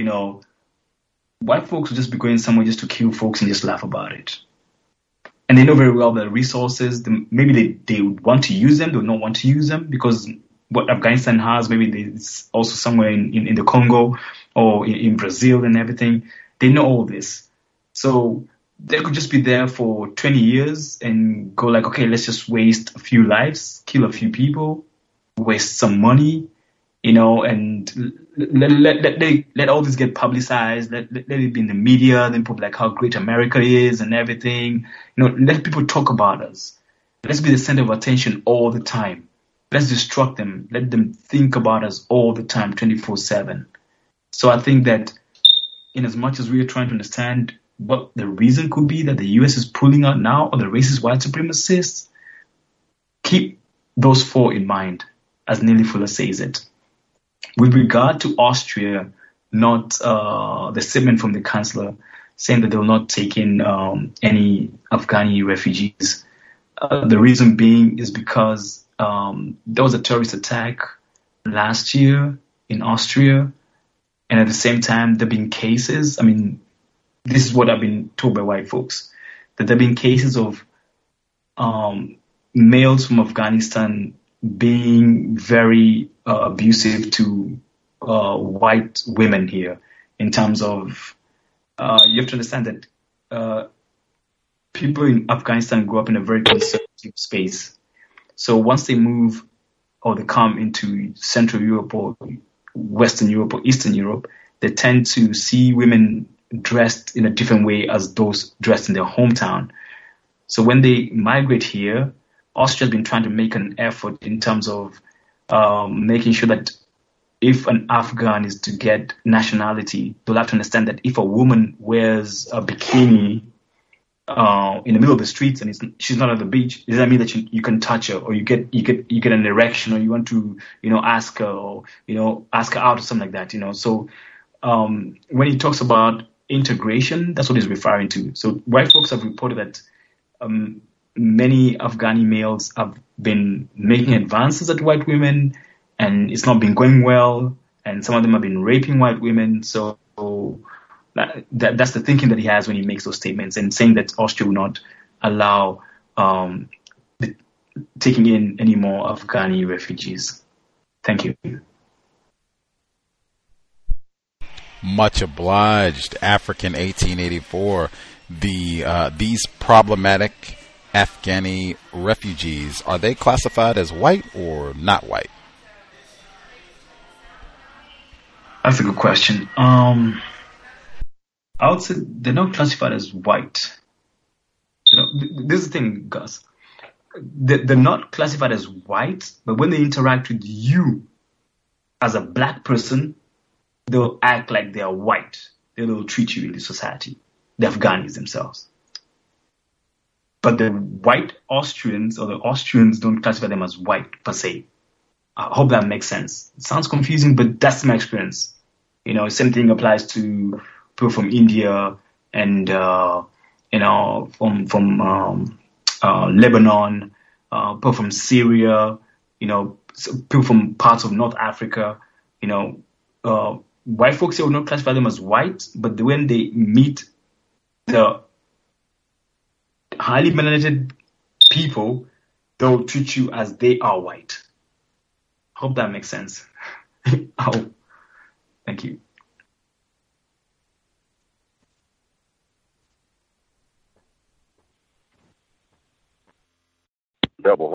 White folks will just be going somewhere just to kill folks and just laugh about it. And they know very well the resources, maybe they would want to use them, they would not want to use them, because what Afghanistan has, maybe it's also somewhere in the Congo or in Brazil and everything. They know all this. So they could just be there for 20 years and go like, okay, let's just waste a few lives, kill a few people, waste some money, and let all this get publicized, let it be in the media, then put like how great America is and everything. Let people talk about us. Let's be the center of attention all the time. Let's distract them. Let them think about us all the time, 24/7. So I think that in as much as we are trying to understand what the reason could be that the U.S. is pulling out now, or the racist white supremacists, keep those four in mind, as Neely Fuller says it. With regard to Austria, not the statement from the chancellor saying that they will not take in any Afghani refugees. The reason being is because there was a terrorist attack last year in Austria, and at the same time there have been cases. I mean, this is what I've been told by white folks, that there have been cases of males from Afghanistan being very abusive to white women here, in terms of you have to understand that people in Afghanistan grew up in a very conservative space. So once they move or they come into Central Europe or Western Europe or Eastern Europe, they tend to see women dressed in a different way as those dressed in their hometown. So when they migrate here, Austria has been trying to make an effort in terms of making sure that if an Afghan is to get nationality, they'll have to understand that if a woman wears a bikini in the middle of the streets and she's not at the beach, does that mean that you can touch her, or you get an erection, or you want to ask her, or ask her out or something like that, So when he talks about integration, that's what he's referring to. So white folks have reported that many Afghani males have been making advances at white women, and it's not been going well, and some of them have been raping white women. So that's the thinking that he has when he makes those statements, and saying that Austria will not allow taking in any more Afghani refugees. Thank you. Much obliged, African 1884. These problematic Afghani refugees, are they classified as white or not white? That's a good question. I would say they're not classified as white. This is the thing, Gus. They're not classified as white, but when they interact with you as a black person, they'll act like they are white. They'll treat you in the society, the Afghanis themselves. But the white Austrians, or the Austrians, don't classify them as white per se. I hope that makes sense. It sounds confusing, but that's my experience. Same thing applies to people from India and from Lebanon, people from Syria, people from parts of North Africa. White folks here will not classify them as white, but when they meet the highly melanated people, they'll treat you as they are white. Hope that makes sense. Thank you. Double.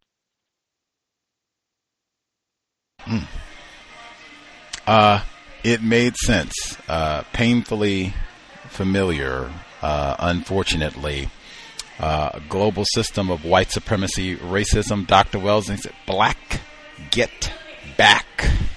It made sense. Painfully familiar. Unfortunately, global system of white supremacy, racism. Dr. Wells said, "Black, get back."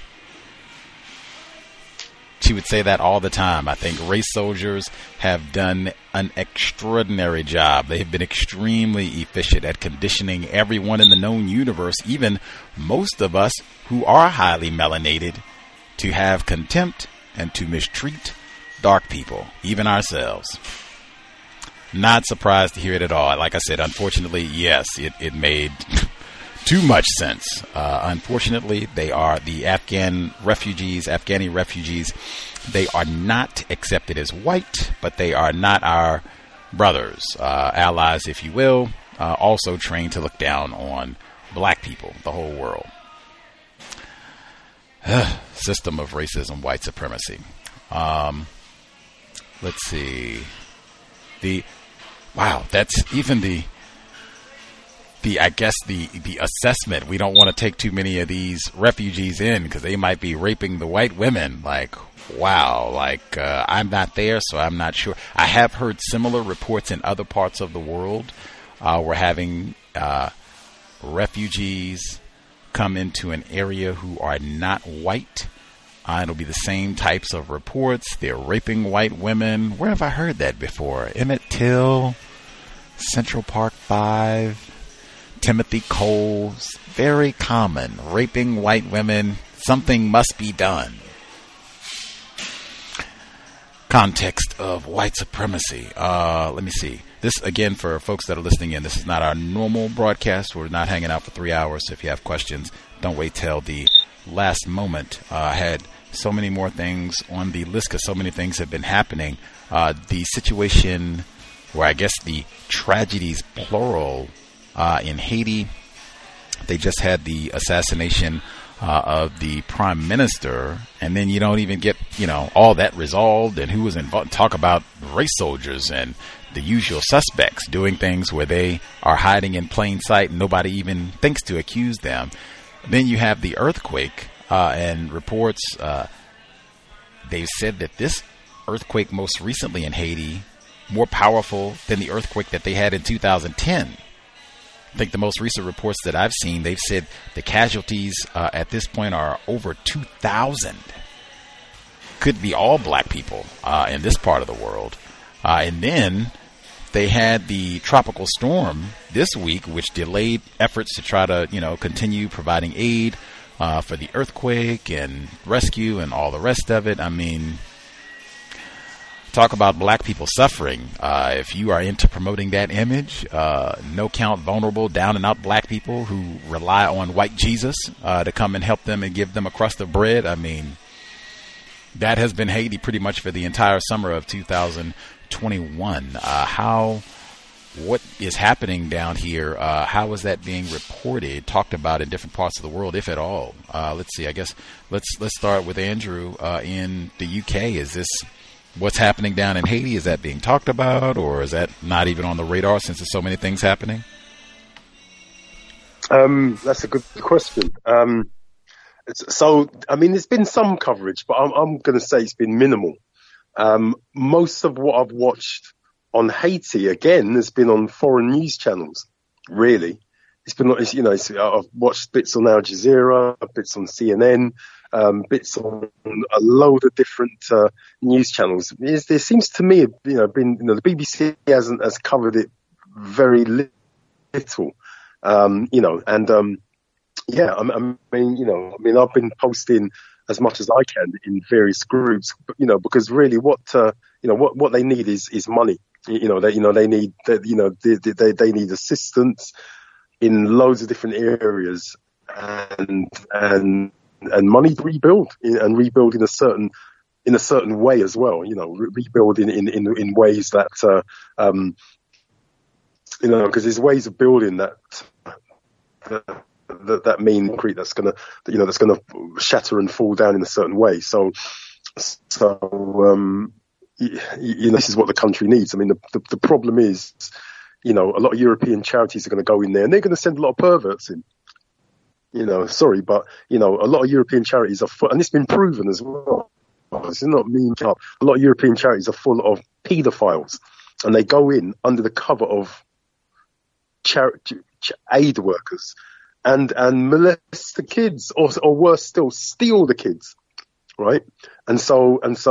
She would say that all the time. I think race soldiers have done an extraordinary job. They have been extremely efficient at conditioning everyone in the known universe, even most of us who are highly melanated, to have contempt and to mistreat dark people, even ourselves. Not surprised to hear it at all. Like I said, unfortunately, yes, it made too much sense. Unfortunately, they are the Afghani refugees. They are not accepted as white, but they are not our brothers, allies, if you will, also trained to look down on black people, the whole world. System of racism, white supremacy. Let's see. That's even the assessment. We don't want to take too many of these refugees in because they might be raping the white women. I'm not there, so I'm not sure. I have heard similar reports in other parts of the world. We're having refugees come into an area who are not white. It'll be the same types of reports. They're raping white women. Where have I heard that before? Emmett Till, Central Park 5, Timothy Coles. Very common. Raping white women. Something must be done. Context of white supremacy. Let me see. This, again, for folks that are listening in, this is not our normal broadcast. We're not hanging out for 3 hours. So if you have questions, don't wait till the last moment. I had so many more things on the list because so many things have been happening. The situation where I guess the tragedies, plural, in Haiti, they just had the assassination of the prime minister, and then you don't even get, all that resolved and who was involved. Talk about race soldiers and the usual suspects doing things where they are hiding in plain sight and nobody even thinks to accuse them. Then you have the earthquake and reports they've said that this earthquake most recently in Haiti more powerful than the earthquake that they had in 2010. I think the most recent reports that I've seen, they've said the casualties at this point are over 2,000. Could be all black people in this part of the world. And then they had the tropical storm this week, which delayed efforts to try to, continue providing aid for the earthquake and rescue and all the rest of it. I mean, talk about black people suffering. If you are into promoting that image, no count vulnerable, down and out black people who rely on white Jesus to come and help them and give them a crust of bread. I mean, that has been Haiti pretty much for the entire summer of 2021. What is happening down here? How is that being reported, talked about in different parts of the world, if at all? Let's see. I guess let's start with Andrew in the UK. Is this what's happening down in Haiti? Is that being talked about, or is that not even on the radar since there's so many things happening? That's a good question. There's been some coverage, but I'm going to say it's been minimal. Most of what I've watched on Haiti, again, has been on foreign news channels, really. I've watched bits on Al Jazeera, bits on CNN, bits on a load of different news channels. There seems to me, the BBC has covered it very little, I've been posting as much as I can in various groups, because really what they need is money. They need assistance in loads of different areas and money to rebuild and rebuild in a certain way as well. Rebuild in ways that because there's ways of building that mean concrete that's gonna shatter and fall down in a certain way. So this is what the country needs. I mean, the problem is, a lot of European charities are going to go in there and they're going to send a lot of perverts in. Sorry, but a lot of European charities are full, and it's been proven as well. This is not mean. A lot of European charities are full of paedophiles, and they go in under the cover of aid workers and molest the kids, or worse still, steal the kids, right? And plus,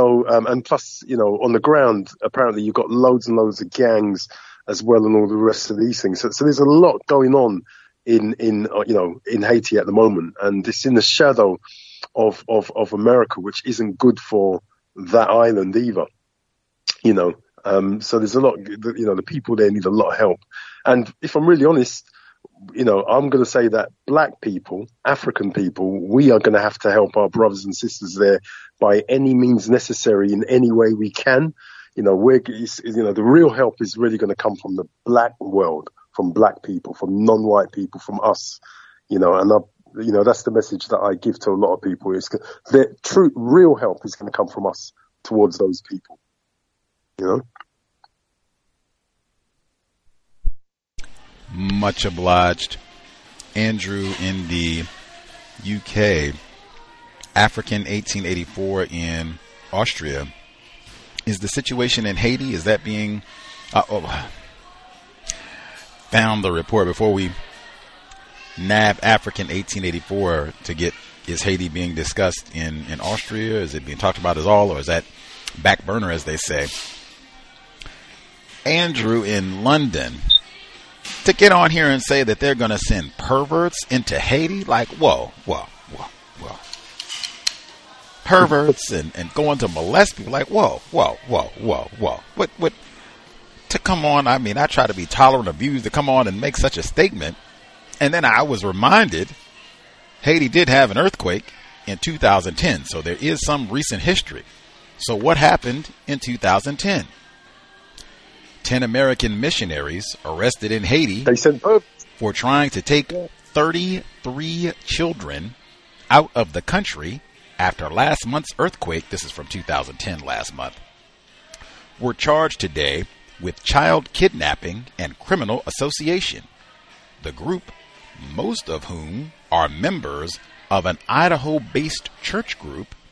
on the ground, apparently you've got loads and loads of gangs as well, and all the rest of these things. So there's a lot going on in Haiti at the moment, and it's in the shadow of America, which isn't good for that island either. So there's a lot. The people there need a lot of help, and if I'm really honest, I'm going to say that black people, African people, we are going to have to help our brothers and sisters there by any means necessary in any way we can. The real help is really going to come from the black world, from black people, from non-white people, from us. That's the message that I give to a lot of people. Is the true, real help is going to come from us towards those people. Much obliged. Andrew in the UK, African 1884 in Austria. Is the situation in Haiti, is that being found the report before we nab African 1884 to get, is Haiti being discussed in Austria? Is it being talked about at all, or is that back burner, as they say? Andrew in London, to get on here and say that they're going to send perverts into Haiti, like, whoa. Perverts and going to molest people, like, whoa. What, to come on, I mean, I try to be tolerant of views, to come on and make such a statement. And then I was reminded, Haiti did have an earthquake in 2010, so there is some recent history. So what happened in 2010? 10 American missionaries arrested in Haiti for trying to take 33 children out of the country after last month's earthquake. This is from 2010, last month. Were charged today with child kidnapping and criminal association. The group, most of whom are members of an Idaho-based church group,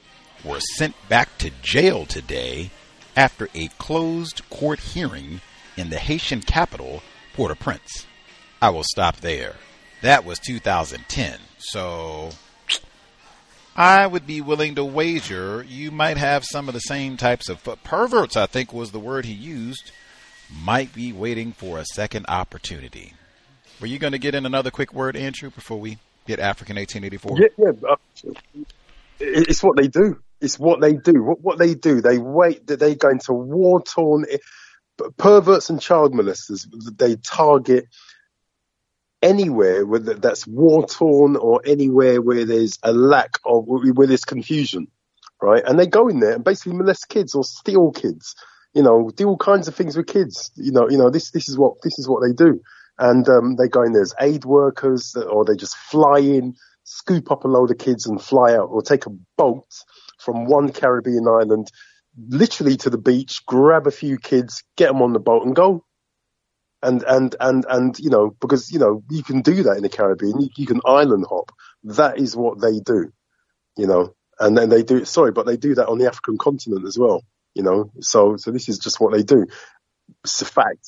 were sent back to jail today after a closed court hearing in the Haitian capital, Port-au-Prince. I will stop there. That was 2010. So I would be willing to wager you might have some of the same types of perverts, I think was the word he used, might be waiting for a second opportunity. Were you going to get in another quick word, Andrew, before we get African 1884? Yeah. It's what they do. It's what they do. What they do, they wait, they go into war-torn perverts and child molesters. They target anywhere that's war-torn or anywhere where there's a lack of, where there's confusion, right? And they go in there and basically molest kids or steal kids, do all kinds of things with kids. This is what they do. And they go in there as aid workers, or they just fly in, scoop up a load of kids and fly out, or take a boat from one Caribbean island literally to the beach, grab a few kids, get them on the boat and go. And because, you can do that in the Caribbean. You can island hop. That is what they do, and then they do that on the African continent as well, so this is just what they do. It's a fact.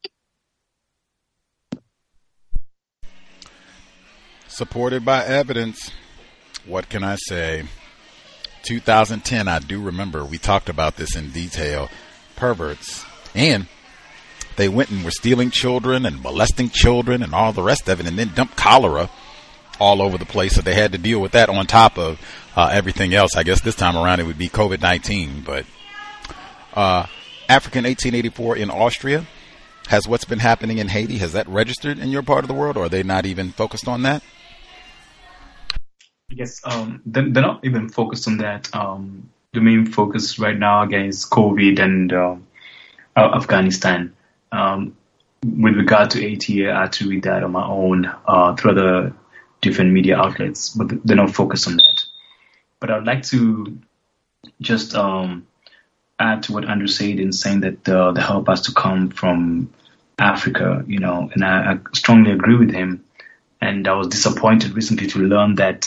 Supported by evidence. What can I say? 2010, I do remember we talked about this in detail. Perverts. And they went and were stealing children and molesting children and all the rest of it, and then dumped cholera all over the place. So they had to deal with that on top of everything else. I guess this time around it would be COVID-19. But African 1884 in Austria. Has what's been happening in Haiti, has that registered in your part of the world, or are they not even focused on that? Yes, they're not even focused on that. The main focus right now, again, is COVID and Afghanistan. With regard to Haiti, I had to read that on my own through other different media outlets, but they're not focused on that. But I'd like to just add to what Andrew said in saying that the help has to come from Africa, and I strongly agree with him. And I was disappointed recently to learn that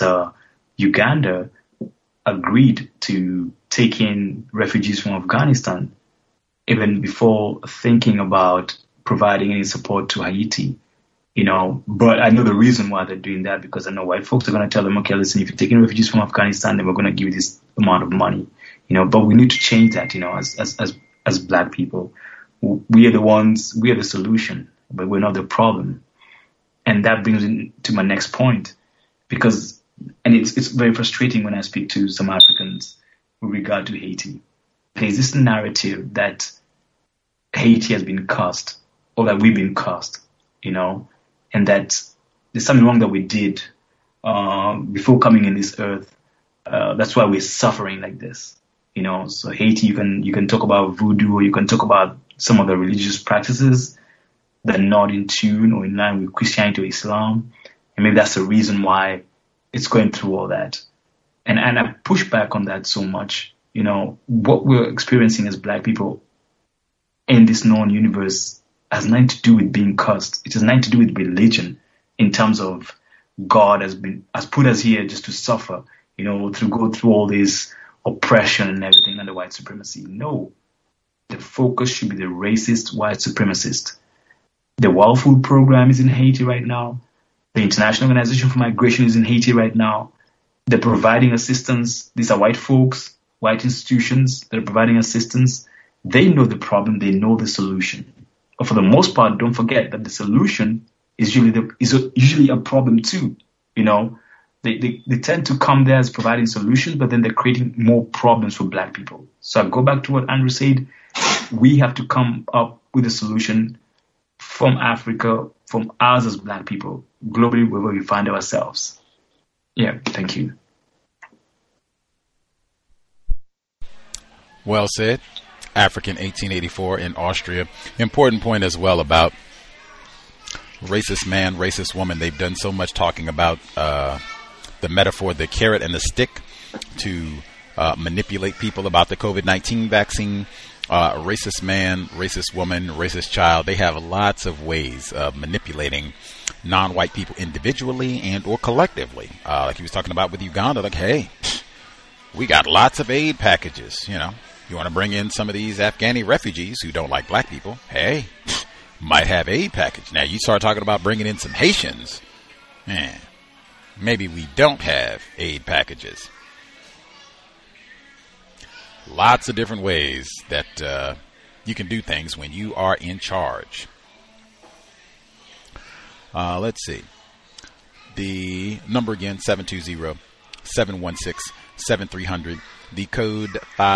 Uganda agreed to take in refugees from Afghanistan even before thinking about providing any support to Haiti. But I know the reason why they're doing that, because I know white folks are going to tell them, okay, listen, if you're taking refugees from Afghanistan, then we're going to give you this amount of money. But we need to change that, as black people. We are the solution, but we're not the problem. And that brings me to my next point, because it's very frustrating when I speak to some Africans with regard to Haiti. There's this narrative that Haiti has been cursed, or that we've been cursed, and that there's something wrong that we did before coming in this earth. That's why we're suffering like this. So Haiti, you can talk about voodoo, or you can talk about some of the religious practices that are not in tune or in line with Christianity or Islam. And maybe that's the reason why it's going through all that. And I push back on that so much. What we're experiencing as black people in this known universe has nothing to do with being cursed. It has nothing to do with religion, in terms of God has put us here just to suffer, to go through all this oppression and everything under white supremacy. No, the focus should be the racist white supremacist. The World Food Program is in Haiti right now. The International Organization for Migration is in Haiti right now. They're providing assistance. These are white folks, white institutions that are providing assistance. They know the problem. They know the solution. But for the most part, don't forget that the solution is usually a problem too. They tend to come there as providing solutions, but then they're creating more problems for black people. So I go back to what Andrew said. We have to come up with a solution from Africa, from us as black people, globally, wherever we find ourselves. Yeah, thank you. Well said. African 1884 in Austria. Important point as well about racist man, racist woman. They've done so much talking about the metaphor, the carrot and the stick, to manipulate people about the COVID-19 vaccine. Racist man, racist woman, racist child. They have lots of ways of manipulating non-white people individually and or collectively. Like he was talking about with Uganda, like, hey, we got lots of aid packages. You know, you want to bring in some of these Afghani refugees who don't like black people. Hey, might have aid package. Now you start talking about bringing in some Haitians. Man, maybe we don't have aid packages. Lots of different ways that you can do things when you are in charge. Let's see. The number again, 720-716-7300. The code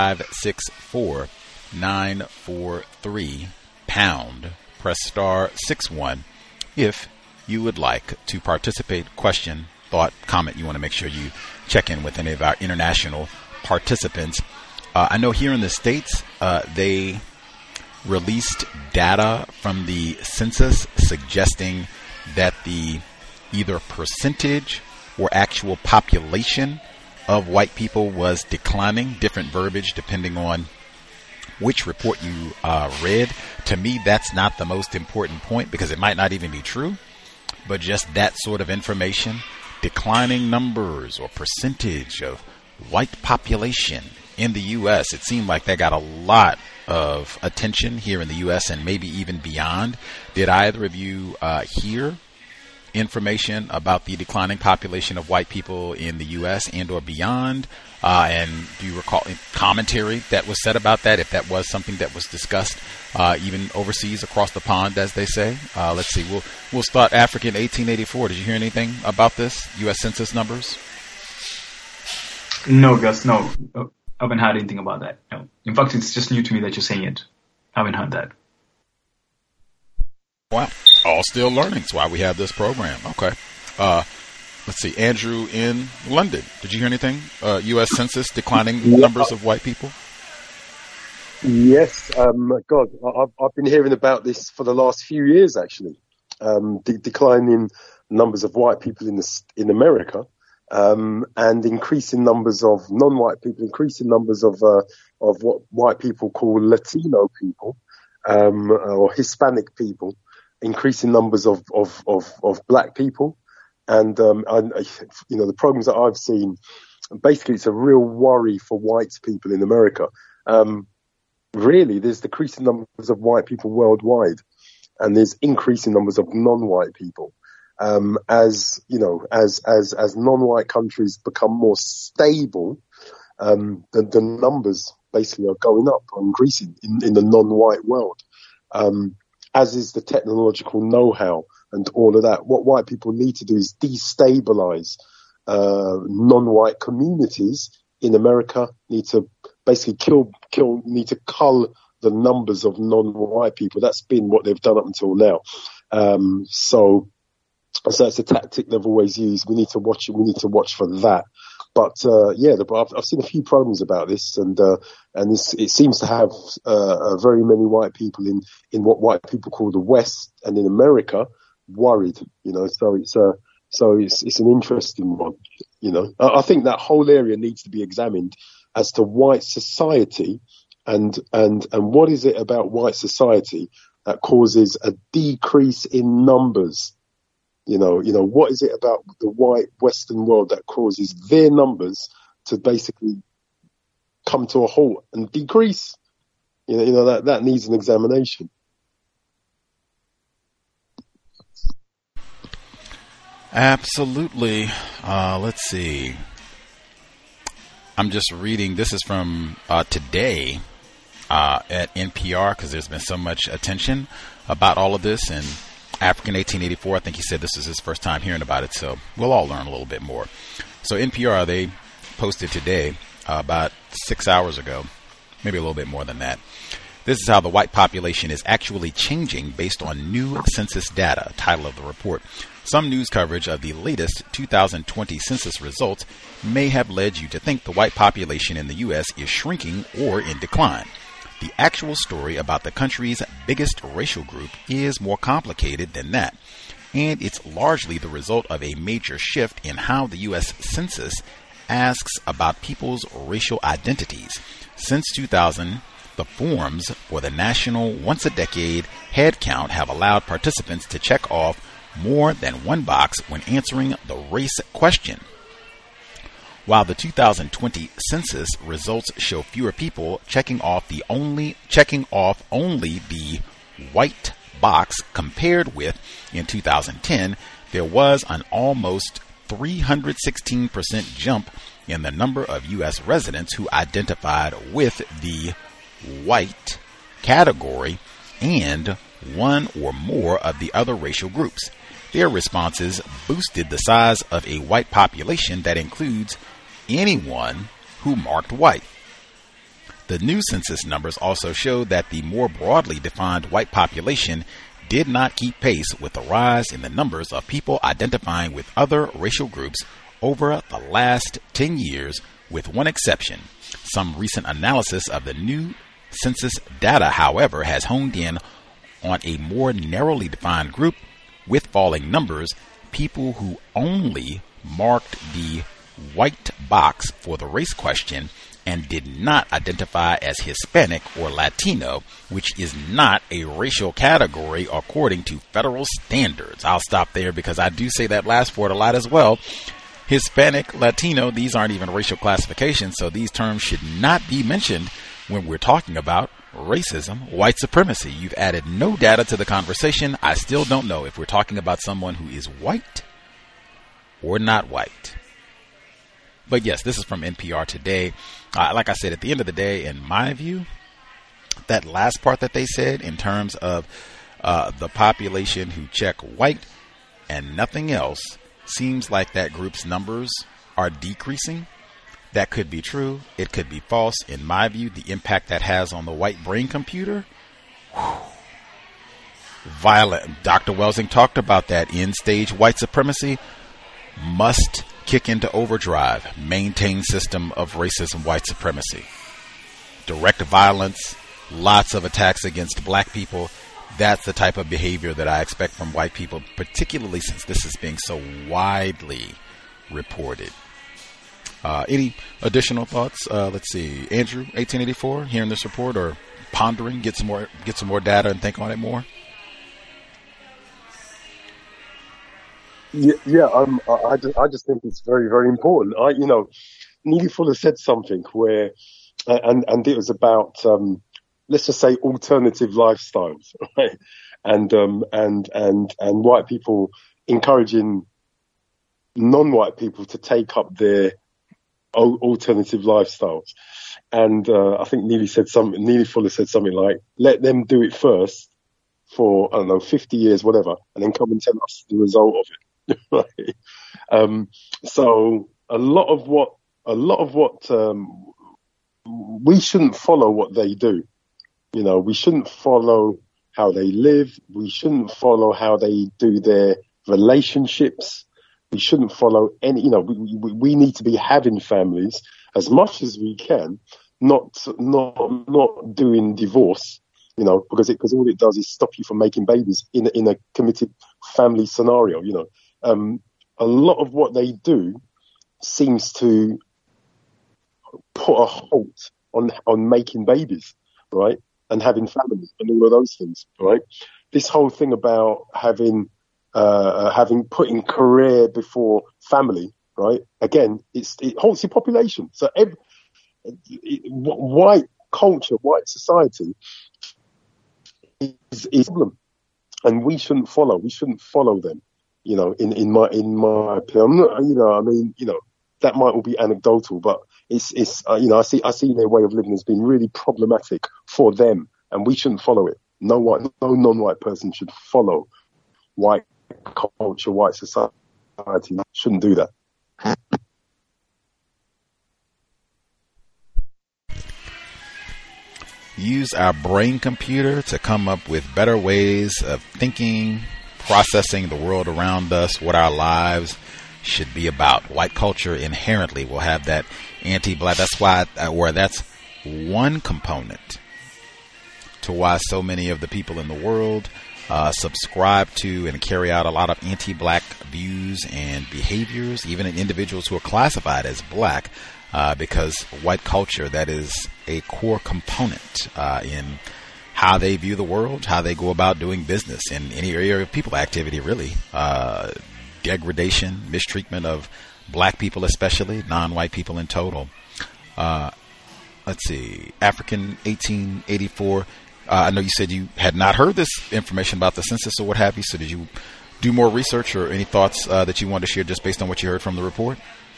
564-943 #. Press star 61 if you would like to participate, question, thought, comment. You want to make sure you check in with any of our international participants. I know here in the States, they released data from the census suggesting that the either percentage or actual population of white people was declining, different verbiage depending on which report you read. To me, that's not the most important point because it might not even be true, but just that sort of information, declining numbers or percentage of white population in the U.S. It seemed like they got a lot of attention here in the U.S. and maybe even beyond. Did either of you hear information about the declining population of white people in the U.S. and or beyond? And do you recall commentary that was said about that, if that was something that was discussed even overseas, across the pond, as they say? Let's see. We'll start Africa in 1884. Did you hear anything about this, U.S. Census numbers? No, Gus, no. I haven't heard anything about that. No. In fact, it's just new to me that you're saying it. I haven't heard that. Wow. All still learning. That's why we have this program. Okay. Let's see. Andrew in London. Did you hear anything? U.S. Census declining numbers of white people? Yes. God, I've been hearing about this for the last few years, actually. Declining numbers of white people in America. And increasing numbers of non-white people, increasing numbers of what white people call Latino people, or Hispanic people, increasing numbers of black people. And, the programs that I've seen, basically it's a real worry for white people in America. Really, there's decreasing numbers of white people worldwide, and there's increasing numbers of non-white people. As non-white countries become more stable, the numbers basically are going up or increasing in the non-white world. As is the technological know-how and all of that. What white people need to do is destabilize non-white communities in America, need to basically need to cull the numbers of non-white people. That's been what they've done up until now. So it's a tactic they've always used. We need to watch it. We need to watch for that. But I've seen a few programs about this, and it seems to have very many white people in what white people call the West and in America worried. So it's an interesting one. I think that whole area needs to be examined as to white society and what is it about white society that causes a decrease in numbers. What is it about the white Western world that causes their numbers to basically come to a halt and decrease? That needs an examination. Absolutely. Let's see. I'm just reading. This is from today at NPR, because there's been so much attention about all of this. And African 1884, I think he said this is his first time hearing about it, so we'll all learn a little bit more. So NPR, they posted today, about 6 hours ago, maybe a little bit more than that. This is how the white population is actually changing based on new census data, title of the report. Some news coverage of the latest 2020 census results may have led you to think the white population in the U.S. is shrinking or in decline. The actual story about the country's biggest racial group is more complicated than that, and it's largely the result of a major shift in how the U.S. Census asks about people's racial identities. Since 2000, the forms for the national once-a-decade head count have allowed participants to check off more than one box when answering the race question. While the 2020 census results show fewer people checking off only the white box compared with in 2010, there was an almost 316% jump in the number of U.S. residents who identified with the white category and one or more of the other racial groups. Their responses boosted the size of a white population that includes anyone who marked white. The new census numbers also show that the more broadly defined white population did not keep pace with the rise in the numbers of people identifying with other racial groups over the last 10 years, with one exception. Some recent analysis of the new census data, however, has honed in on a more narrowly defined group with falling numbers, people who only marked the white box for the race question and did not identify as Hispanic or Latino, which is not a racial category according to federal standards. I'll stop there because I do say that last word a lot as well. Hispanic, Latino, these aren't even racial classifications, so these terms should not be mentioned when we're talking about racism, white supremacy. You've added no data to the conversation. I still don't know if we're talking about someone who is white or not white. But yes, this is from NPR Today. Like I said, at the end of the day, in my view, that last part that they said in terms of the population who check white and nothing else, seems like that group's numbers are decreasing. That could be true. It could be false. In my view, the impact that has on the white brain computer, violent. Dr. Welsing talked about that. End-stage white supremacy must kick into overdrive. Maintain system of racism, white supremacy. Direct violence, lots of attacks against black people. That's the type of behavior that I expect from white people, particularly since this is being so widely reported. Any additional thoughts? Let's see. Andrew, 1884, hearing this report or pondering, get some more data and think on it more? Yeah. I just think it's very, very important. Neely Fuller said something where, and it was about, let's just say alternative lifestyles, right? And white people encouraging non-white people to take up their alternative lifestyles. And I think Neely Fuller said something like, let them do it first for, 50 years, whatever, and then come and tell us the result of it. Right? So a lot of what we shouldn't follow what they do. We shouldn't follow how they live. We shouldn't follow how they do their relationships. We shouldn't follow any, we need to be having families as much as we can, not doing divorce, because all it does is stop you from making babies in a committed family scenario, A lot of what they do seems to put a halt on making babies, right? And having families and all of those things, right? This whole thing about putting career before family, right? Again, it halts your population. So white culture, white society is a problem, and we shouldn't follow them. In my opinion, that might all be anecdotal, but it's I see their way of living as being really problematic for them, and we shouldn't follow it. No non-white person should follow white culture, white society. Shouldn't do that. Use our brain computer to come up with better ways of thinking, processing the world around us, what our lives should be about. White culture inherently will have that anti-black. That's why, that's one component to why so many of the people in the world subscribe to and carry out a lot of anti-black views and behaviors, even in individuals who are classified as black, because white culture, that is a core component in how they view the world, how they go about doing business in any area of people activity, really. Degradation, mistreatment of black people especially, non-white people in total. Let's see, African 1884. I know you said you had not heard this information about the census or what have you, so did you do more research or any thoughts that you wanted to share just based on what you heard from the report?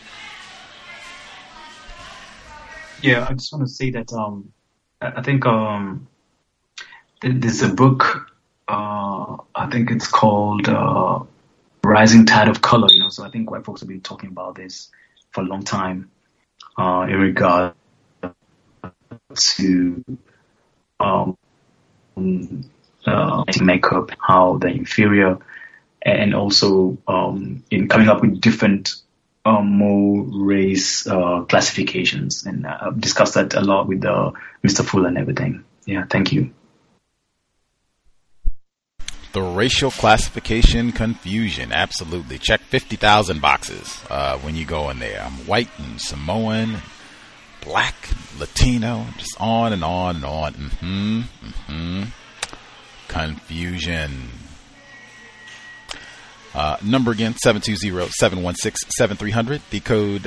Yeah, I just want to say that I think there's a book, I think it's called Rising Tide of Color, so I think white folks have been talking about this for a long time in regard to makeup, how they're inferior, and also in coming up with different more race classifications. And I've discussed that a lot with Mr. Fuller and everything. Yeah, thank you. The racial classification confusion. Absolutely. Check 50,000 boxes when you go in there. I'm white and Samoan, black, Latino, just on and on and on. Confusion. Number again, 720-716-7300. The code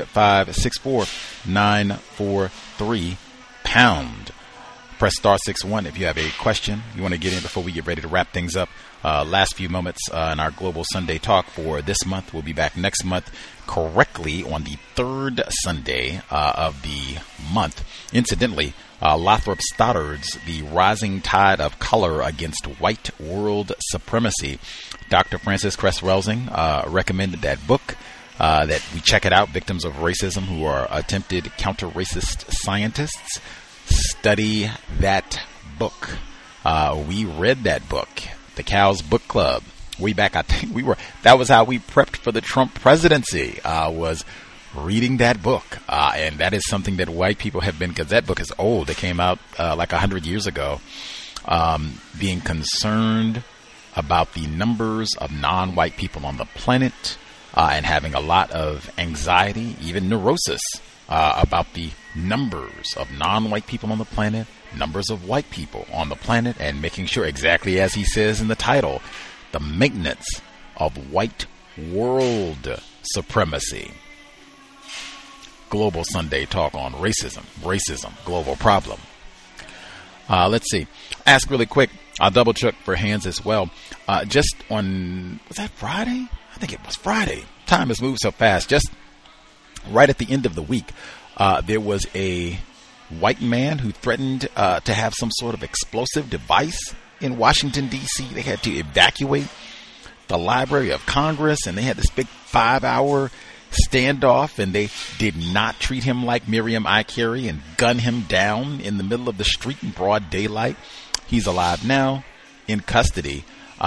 564-943 pound. Press star 61 if you have a question you want to get in before we get ready to wrap things up. Last few moments in our Global Sunday Talk for this month. We'll be back next month correctly on the third Sunday of the month. Incidentally, Lathrop Stoddard's The Rising Tide of Color Against White World Supremacy. Dr. Frances Cress Welsing recommended that book, that we check it out. Victims of Racism Who Are Attempted Counter-Racist Scientists. Study that book. We read that book, the Cows Book Club, way back. I think that was how we prepped for the Trump presidency, was reading that book. And that is something that white people have been, because that book is old. It came out like 100 years ago, being concerned about the numbers of non-white people on the planet, and having a lot of anxiety, even neurosis, about the numbers of non-white people on the planet, numbers of white people on the planet, and making sure, exactly as he says in the title, the maintenance of white world supremacy. Global Sunday Talk on racism, global problem. Let's see. Ask really quick. I'll double check for hands as well. Just on, was that Friday? I think it was Friday. Time has moved so fast. Just right at the end of the week, there was a white man who threatened to have some sort of explosive device in Washington, D.C. They had to evacuate the Library of Congress, and they had this big 5-hour standoff, and they did not treat him like Miriam I. Carey and gun him down in the middle of the street in broad daylight. He's alive now, in custody,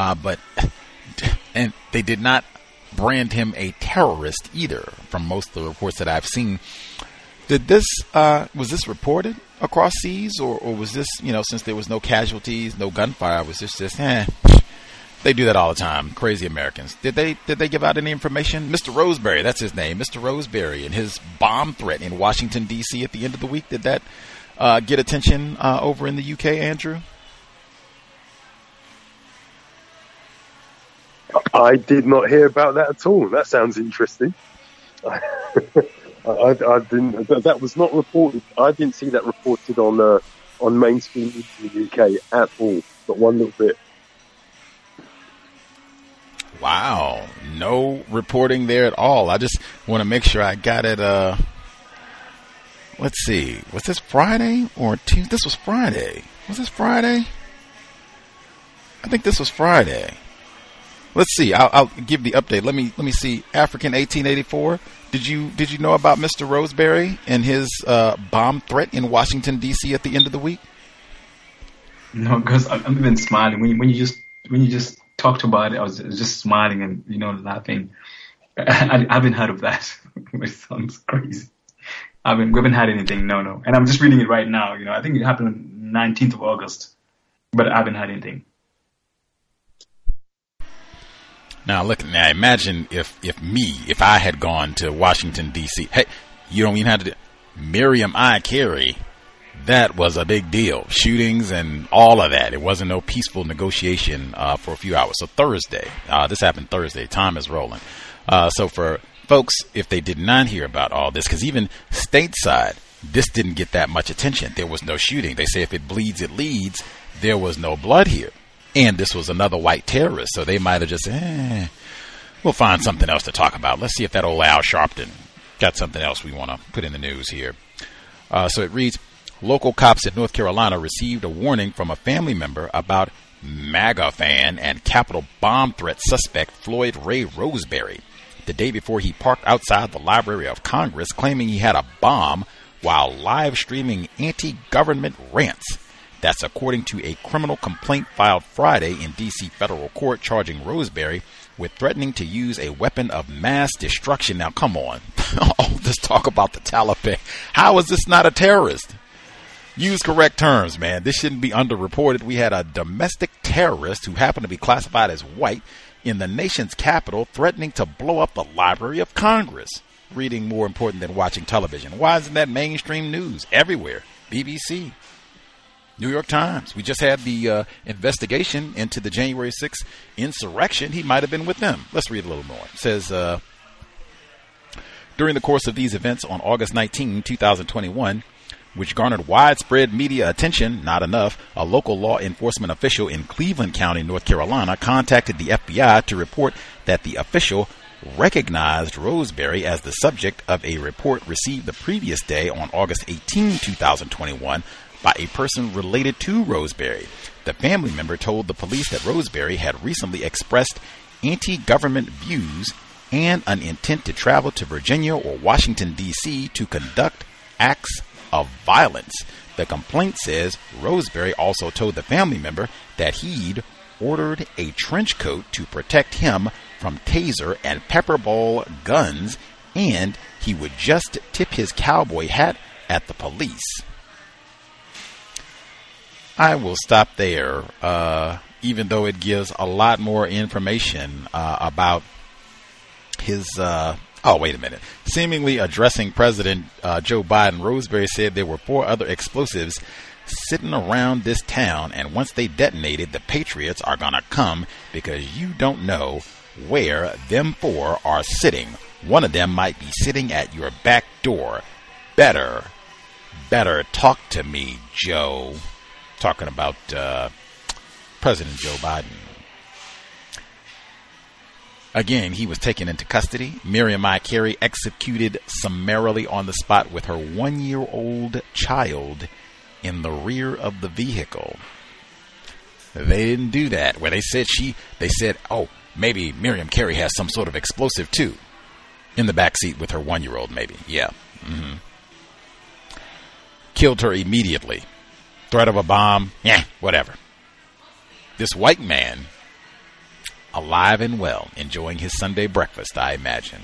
and they did not brand him a terrorist either, from most of the reports that I've seen. Was this reported across seas, or was this, since there was no casualties, no gunfire, was this just, they do that all the time, crazy Americans. Did they give out any information? Mr. Roseberry, that's his name, Mr. Roseberry, and his bomb threat in Washington, D.C. at the end of the week, did that get attention over in the UK, Andrew? I did not hear about that at all. That sounds interesting. I didn't. That was not reported. I didn't see that reported on mainstream media in the UK at all. Not one little bit. Wow, no reporting there at all. I just want to make sure I got it. Let's see. Was this Friday or Tuesday? This was Friday. Was this Friday? I think this was Friday. Let's see. I'll give the update. Let me see. African 1884. Did you know about Mr. Roseberry and his bomb threat in Washington, D.C. at the end of the week? No, because I'm even smiling when you just talked about it. I was just smiling and laughing. I haven't heard of that. It sounds crazy. We haven't had anything. No. And I'm just reading it right now. I think it happened on 19th of August, but I haven't had anything. Now, imagine if I had gone to Washington, D.C. Hey, you don't even have to Miriam I. Carey. That was a big deal. Shootings and all of that. It wasn't no peaceful negotiation for a few hours. So Thursday, this happened Thursday. Time is rolling. So for Folks, if they did not hear about all this, because even stateside, this didn't get that much attention. There was no shooting. They say if it bleeds, it leads. There was no blood here. And this was another white terrorist, so they might have just we'll find something else to talk about. Let's see if that old Al Sharpton got something else we want to put in the news here. So it reads, local cops in North Carolina received a warning from a family member about MAGA fan and Capitol bomb threat suspect Floyd Ray Roseberry the day before he parked outside the Library of Congress claiming he had a bomb while live streaming anti-government rants. That's according to a criminal complaint filed Friday in D.C. federal court charging Roseberry with threatening to use a weapon of mass destruction. Now, come on. All this talk about the Taliban. How is this not a terrorist? Use correct terms, man. This shouldn't be underreported. We had a domestic terrorist who happened to be classified as white in the nation's capital threatening to blow up the Library of Congress. Reading more important than watching television. Why isn't that mainstream news everywhere? BBC, New York Times. We just had the investigation into the January 6th insurrection. He might have been with them. Let's read a little more. It says, during the course of these events on August 19, 2021, which garnered widespread media attention, not enough, a local law enforcement official in Cleveland County, North Carolina, contacted the FBI to report that the official recognized Roseberry as the subject of a report received the previous day on August 18, 2021, by a person related to Roseberry. The family member told the police that Roseberry had recently expressed anti-government views and an intent to travel to Virginia or Washington, D.C. to conduct acts of violence. The complaint says Roseberry also told the family member that he'd ordered a trench coat to protect him from taser and pepper ball guns, and he would just tip his cowboy hat at the police. I will stop there, even though it gives a lot more information about his wait a minute. Seemingly addressing President Joe Biden, Roseberry said there were 4 other explosives sitting around this town, and once they detonated, the Patriots are going to come because you don't know where them 4 are sitting. One of them might be sitting at your back door. Better talk to me, Joe. Talking about President Joe Biden. Again, he was taken into custody. Miriam I. Carey executed summarily on the spot with her 1-year-old child in the rear of the vehicle. They didn't do that. Where they said, oh, maybe Miriam Carey has some sort of explosive too. In the back seat with her 1-year-old, maybe. Yeah. Mm-hmm. Killed her immediately. Threat of a bomb. Yeah, whatever. This white man, alive and well, enjoying his Sunday breakfast, I imagine.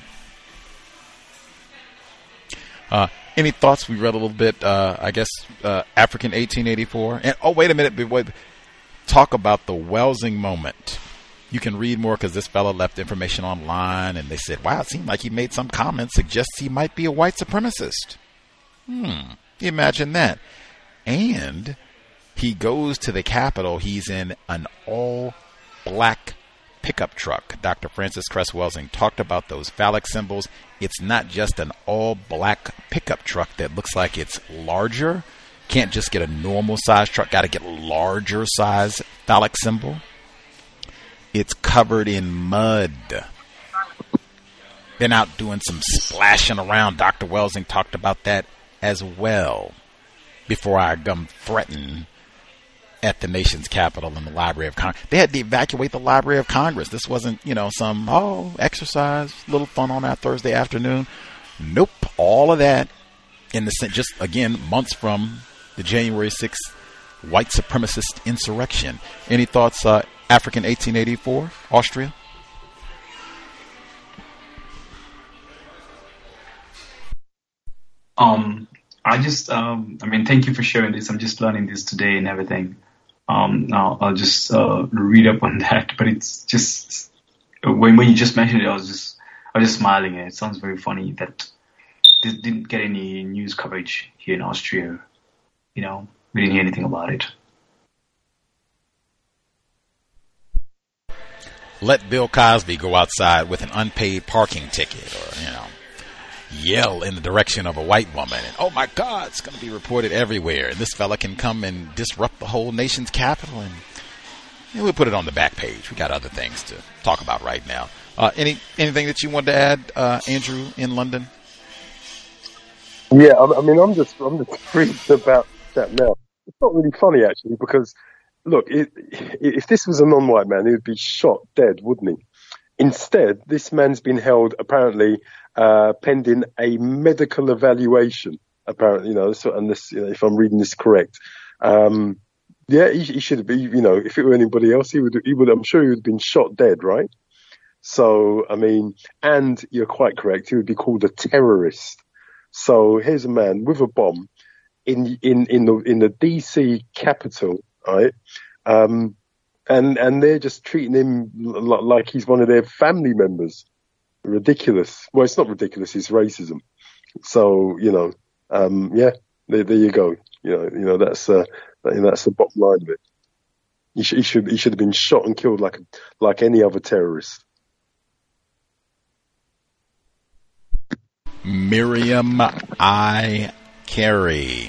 Any thoughts? We read a little bit, African 1884. And wait a minute. Talk about the Welsing moment. You can read more because this fellow left information online, and they said, wow, it seemed like he made some comments suggests he might be a white supremacist. Imagine that. And he goes to the Capitol. He's in an all-black pickup truck. Dr. Francis Cress Welsing talked about those phallic symbols. It's not just an all-black pickup truck that looks like it's larger. Can't just get a normal size truck. Got to get a larger size phallic symbol. It's covered in mud. Been out doing some splashing around. Dr. Welsing talked about that as well before I come threaten at the nation's capital in the Library of Congress. They had to evacuate the Library of Congress. This wasn't, some, exercise, little fun on that Thursday afternoon. Nope. All of that in the just, again, months from the January 6th white supremacist insurrection. Any thoughts, African 1884, Austria? Thank you for sharing this. I'm just learning this today and everything. I'll just read up on that. But it's just when you just mentioned it, I was just smiling. And it sounds very funny that this didn't get any news coverage here in Austria. We didn't hear anything about it. let Bill Cosby go outside with an unpaid parking ticket, or, yell in the direction of a white woman, and oh my God, it's going to be reported everywhere. And this fella can come and disrupt the whole nation's capital, and we'll put it on the back page. We got other things to talk about right now. Anything that you wanted to add, Andrew, in London? Yeah, I mean, I'm just freaked about that now. It's not really funny, actually, because look, if this was a non-white man, he would be shot dead, wouldn't he? Instead, this man's been held apparently pending a medical evaluation. Apparently, and this, if I'm reading this correct, he should be. If it were anybody else, he would. I'm sure he would have been shot dead, right? So, I mean, and you're quite correct. He would be called a terrorist. So here's a man with a bomb in the DC capital, right? And they're just treating him like he's one of their family members. Ridiculous. Well, it's not ridiculous. It's racism. So, there you go. That's the bottom line of it. He should have been shot and killed like any other terrorist. Miriam I. Carey,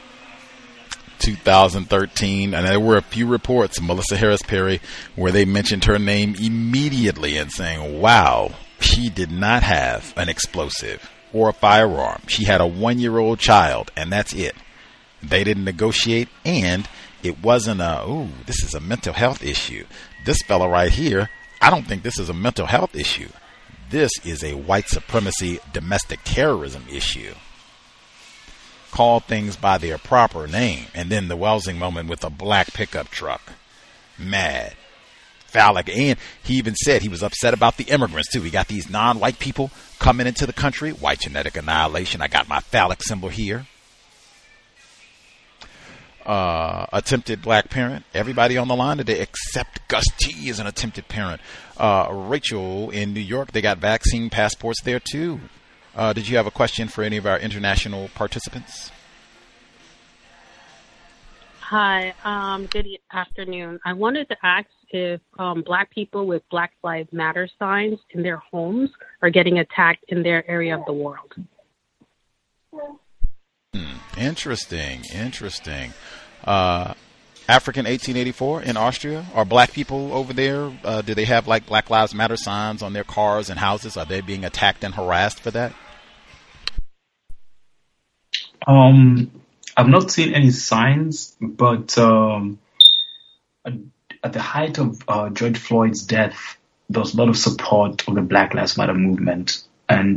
2013, and there were a few reports, Melissa Harris Perry, where they mentioned her name immediately and saying, wow, she did not have an explosive or a firearm. She had a 1-year-old child, and that's it. They didn't negotiate, and it wasn't this is a mental health issue. This fella right here, I don't think this is a mental health issue. This is a white supremacy domestic terrorism issue. Call things by their proper name. And then the Welsing moment with a black pickup truck. Mad. Phallic. And he even said he was upset about the immigrants too. He got these non-white people coming into the country. White genetic annihilation. I got my phallic symbol here. Attempted black parent. Everybody on the line today except Gus T is an attempted parent. Rachel in New York, they got vaccine passports there too. Did you have a question for any of our international participants? Hi, good afternoon. I wanted to ask if black people with Black Lives Matter signs in their homes are getting attacked in their area of the world. Interesting. African 1884 in Austria. Are black people over there, do they have like Black Lives Matter signs on their cars and houses? Are they being attacked and harassed for that? I've not seen any signs, but at the height of George Floyd's death, there was a lot of support of the Black Lives Matter movement, and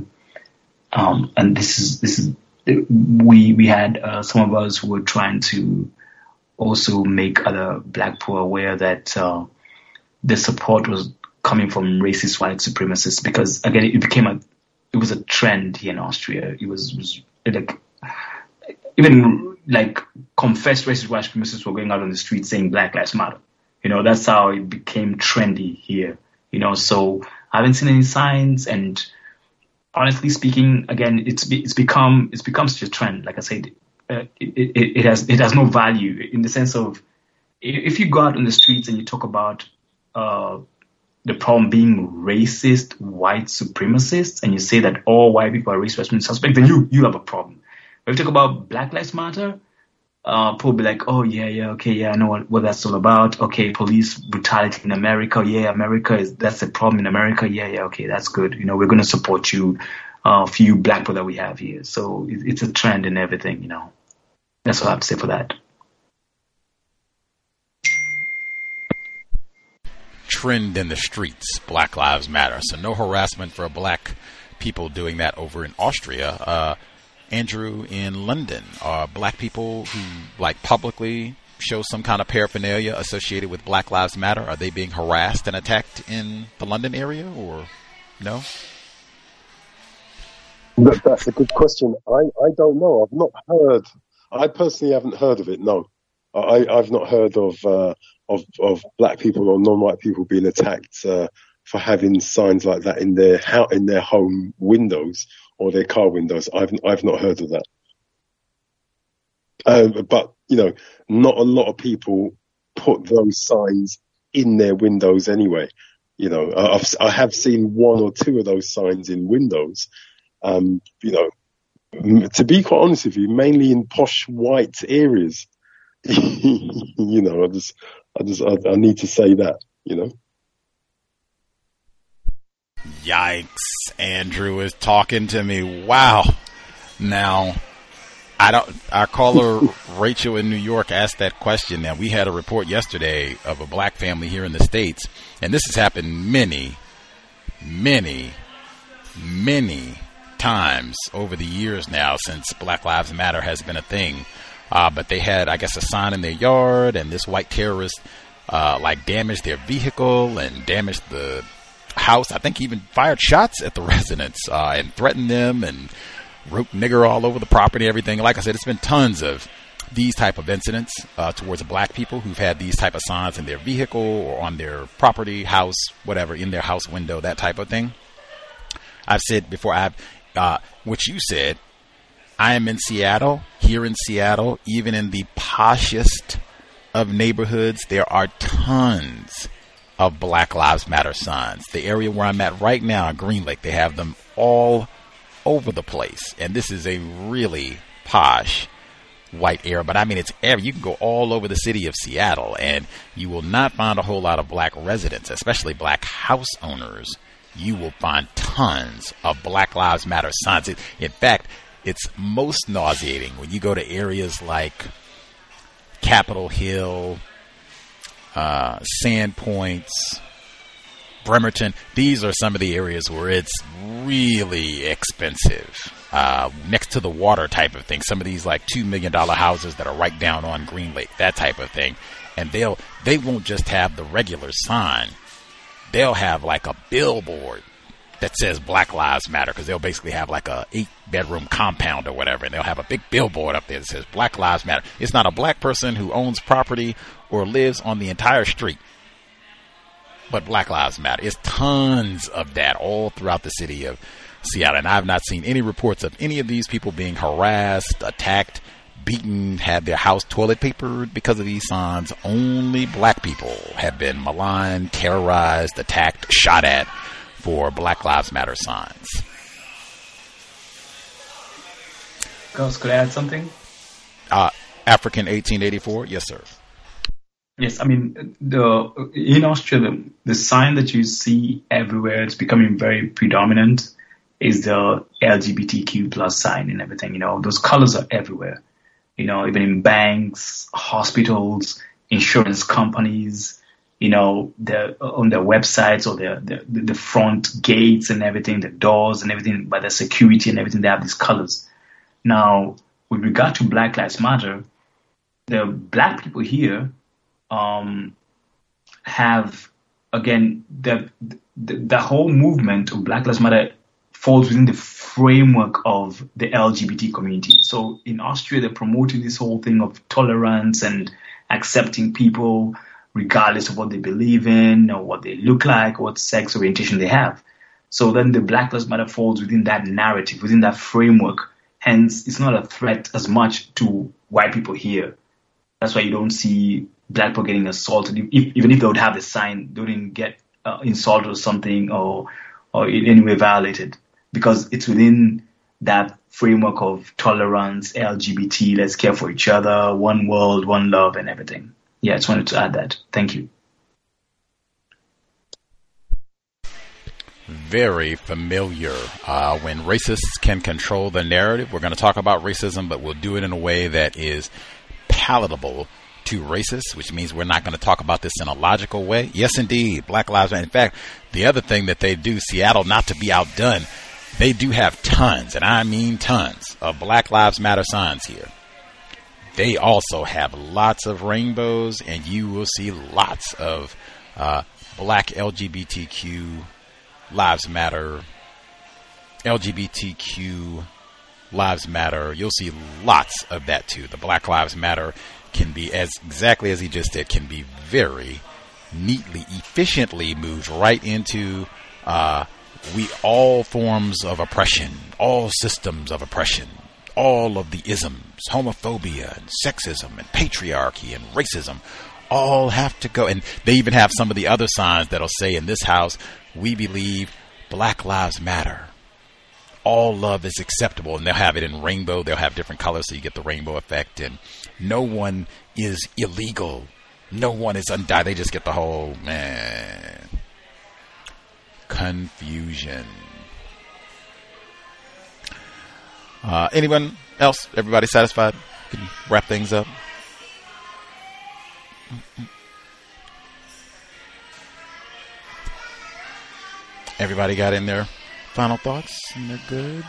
this is we had some of us who were trying to also make other black people aware that the support was coming from racist white supremacists, because again it was a trend here in Austria. It was like even like confessed racist white supremacists were going out on the street saying Black Lives Matter. That's how it became trendy here. So I haven't seen any signs, and honestly speaking, again, it's become such a trend. Like I said, it has no value in the sense of, if you go out on the streets and you talk about the problem being racist white supremacists, and you say that all white people are racist suspects, then you have a problem. But if you talk about Black Lives Matter, people will be like, oh okay, I know what that's all about. Okay, police brutality in America. Yeah, that's a problem in America. Yeah, okay, that's good. We're going to support you, few black people that we have here. So it's a trend in everything. That's what I have to say for that. Trend in the streets, Black Lives Matter. So no harassment for black people doing that over in Austria. Andrew, in London, are black people who publicly show some kind of paraphernalia associated with Black Lives Matter, are they being harassed and attacked in the London area, or no? That's a good question. I don't know. I've not heard. I personally haven't heard of it. No, I've not heard of black people or non-white people being attacked for having signs like that in their home windows or their car windows. I've not heard of that. But not a lot of people put those signs in their windows anyway. You know, I have seen one or two of those signs in windows. You know, to be quite honest with you, mainly in posh white areas. You know, I need to say that, you know. Yikes. Andrew is talking to me. Wow. Now, our caller Rachel in New York asked that question. Now, we had a report yesterday of a black family here in the States, and this has happened many, many, many times over the years now since Black Lives Matter has been a thing. But they had, I guess, a sign in their yard, and this white terrorist damaged their vehicle and damaged the house. I think he even fired shots at the residents and threatened them and wrote nigger all over the property, everything. Like I said, it's been tons of these type of incidents towards black people who've had these type of signs in their vehicle or on their property, house, whatever, in their house window, that type of thing. I've said before, what you said, I am in Seattle. Here in Seattle, even in the poshest of neighborhoods, there are tons of Black Lives Matter signs. The area where I'm at right now, Green Lake, they have them all over the place. And this is a really posh white area. But I mean, it's every, you can go all over the city of Seattle and you will not find a whole lot of black residents, especially black house owners. You will find tons of Black Lives Matter signs. In fact, it's most nauseating when you go to areas like Capitol Hill, Sandpoints, Bremerton. These are some of the areas where it's really expensive. Next to the water type of thing. Some of these like $2 million houses that are right down on Green Lake, that type of thing. And they won't just have the regular sign. They'll have like a billboard that says Black Lives Matter, because they'll basically have like a 8-bedroom compound or whatever, and they'll have a big billboard up there that says Black Lives Matter. It's not a black person who owns property or lives on the entire street, but Black Lives Matter. It's tons of that all throughout the city of Seattle, and I've not seen any reports of any of these people being harassed, attacked, beaten, had their house toilet papered because of these signs. Only black people have been maligned, terrorized, attacked, shot at for Black Lives Matter signs. Gus, could I add something? African 1884, yes, sir. Yes, I mean, in Australia, the sign that you see everywhere, it's becoming very predominant, is the LGBTQ plus sign and everything. You know, those colors are everywhere. You know, even in banks, hospitals, insurance companies, you know, on their websites or the front gates and everything, the doors and everything, by the security and everything, they have these colors. Now, with regard to Black Lives Matter, the black people here have, again, the whole movement of Black Lives Matter falls within the framework of the LGBT community. So in Austria, they're promoting this whole thing of tolerance and accepting people regardless of what they believe in or what they look like, what sex orientation they have. So then the Black Lives Matter falls within that narrative, within that framework. Hence, it's not a threat as much to white people here. That's why you don't see black people getting assaulted. Even if they would have the sign, they wouldn't get insulted or something or in any way violated, because it's within that framework of tolerance, LGBT, let's care for each other, one world, one love, and everything. Yeah, I just wanted to add that. Thank you. Very familiar. When racists can control the narrative, we're going to talk about racism, but we'll do it in a way that is palatable to racists, which means we're not going to talk about this in a logical way. Yes, indeed. Black Lives Matter. In fact, the other thing that they do, Seattle, not to be outdone, they do have tons, and I mean tons, of Black Lives Matter signs here. They also have lots of rainbows, and you will see lots of black LGBTQ Lives Matter, LGBTQ Lives Matter. You'll see lots of that too. The Black Lives Matter can be, as exactly as he just did, can be very neatly, efficiently moved right into all forms of oppression, all systems of oppression, all of the isms, homophobia and sexism and patriarchy and racism, all have to go. And they even have some of the other signs that'll say, in this house, we believe Black Lives Matter. All love is acceptable. And they'll have it in rainbow. They'll have different colors so you get the rainbow effect. And no one is illegal. No one is undied. They just get the whole, man, confusion. Anyone else? Everybody satisfied? Can you wrap things up? Everybody got in their final thoughts and they're good?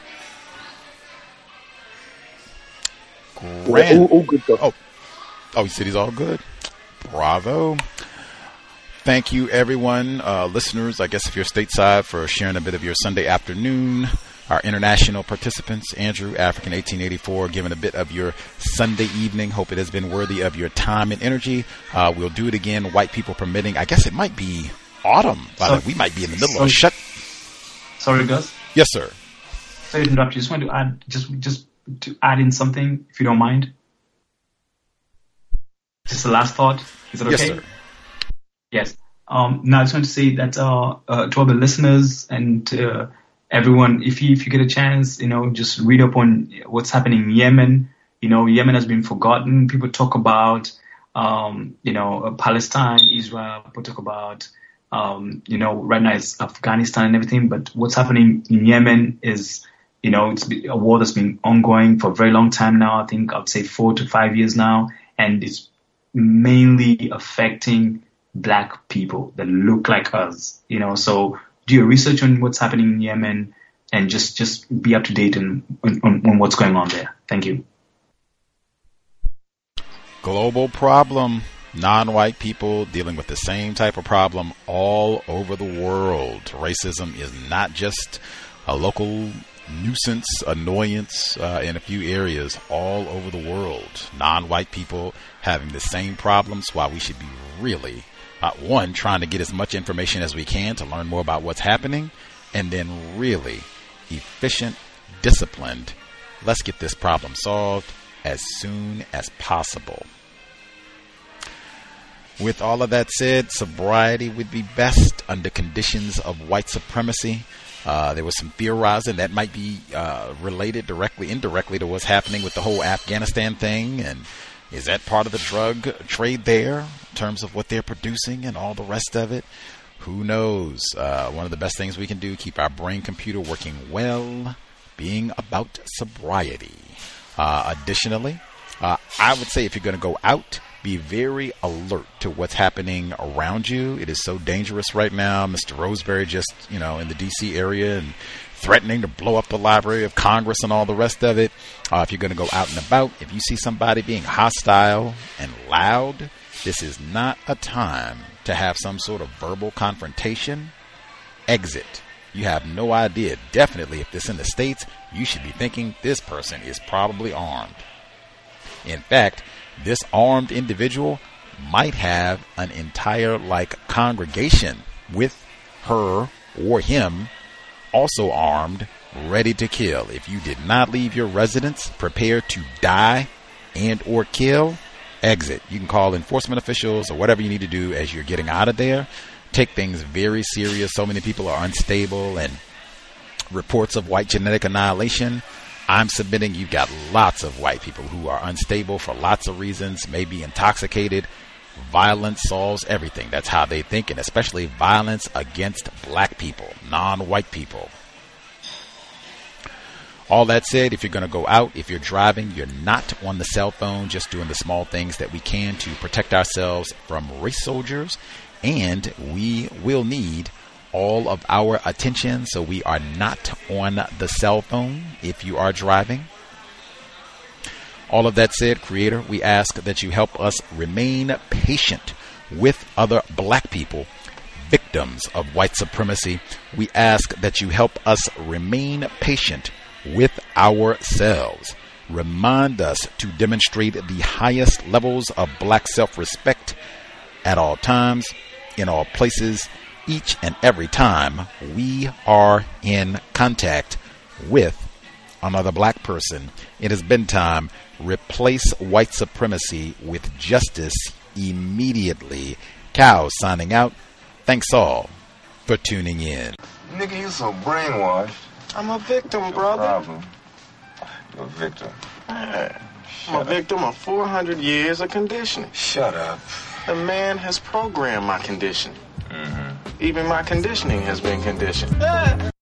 Grand. All good, though. Oh, you said he's all good? Bravo. Thank you, everyone. Listeners, I guess if you're stateside, for sharing a bit of your Sunday afternoon. Our international participants, Andrew, African 1884, giving a bit of your Sunday evening. Hope it has been worthy of your time and energy. We'll do it again, white people permitting. I guess it might be autumn. We might be in the middle of a shut. Sorry, Gus. Yes, sir. Sorry to interrupt you. Just want to add, just to add in something, if you don't mind. Just the last thought. Is that okay? Yes, sir. Yes. Now I just want to say that to all the listeners and everyone, if you get a chance, just read up on what's happening in Yemen. Yemen has been forgotten. People talk about, Palestine, Israel. People talk about, right now it's Afghanistan and everything. But what's happening in Yemen is, it's a war that's been ongoing for a very long time now. I think I'd say 4 to 5 years now, and it's mainly affecting Black people that look like us. So do your research on what's happening in Yemen and just be up to date on what's going on there. Thank you. Global problem. Non-white people dealing with the same type of problem all over the world. Racism is not just a local nuisance, annoyance in a few areas all over the world. Non-white people having the same problems, while we should be really one, trying to get as much information as we can to learn more about what's happening, and then really efficient, disciplined. Let's get this problem solved as soon as possible. With all of that said, sobriety would be best under conditions of white supremacy. There was some theorizing that might be related directly, indirectly to what's happening with the whole Afghanistan thing, and is that part of the drug trade there in terms of what they're producing and all the rest of it? Who knows? One of the best things we can do, keep our brain computer working well, being about sobriety. Additionally, I would say if you're going to go out, be very alert to what's happening around you. It is so dangerous right now. Mr. Roseberry just, in the D.C. area and threatening to blow up the Library of Congress and all the rest of it. If you're going to go out and about, if you see somebody being hostile and loud, this is not a time to have some sort of verbal confrontation. Exit. You have no idea. Definitely, if this in the States, you should be thinking this person is probably armed. In fact, this armed individual might have an entire congregation with her or him also armed, ready to kill. If you did not leave your residence prepared to die and or kill, exit. You can call enforcement officials or whatever you need to do as you're getting out of there. Take things very serious. So many people are unstable, and reports of white genetic annihilation. I'm submitting you've got lots of white people who are unstable for lots of reasons, maybe intoxicated. Violence solves everything. That's how they think, and especially violence against Black people, non-white people. All that said, if you're going to go out, if you're driving, you're not on the cell phone, just doing the small things that we can to protect ourselves from race soldiers. And we will need all of our attention, so we are not on the cell phone if you are driving. All of that said, Creator, we ask that you help us remain patient with other Black people, victims of white supremacy. We ask that you help us remain patient with ourselves. Remind us to demonstrate the highest levels of Black self-respect at all times, in all places, each and every time we are in contact with another Black person. It has been time. Replace white supremacy with justice immediately. Cow signing out. Thanks all for tuning in. Nigga, you so brainwashed. I'm a victim, brother. Problem. You're a victim. I'm a victim of 400 years of conditioning. Shut up. The man has programmed my conditioning. Even my conditioning has been conditioned.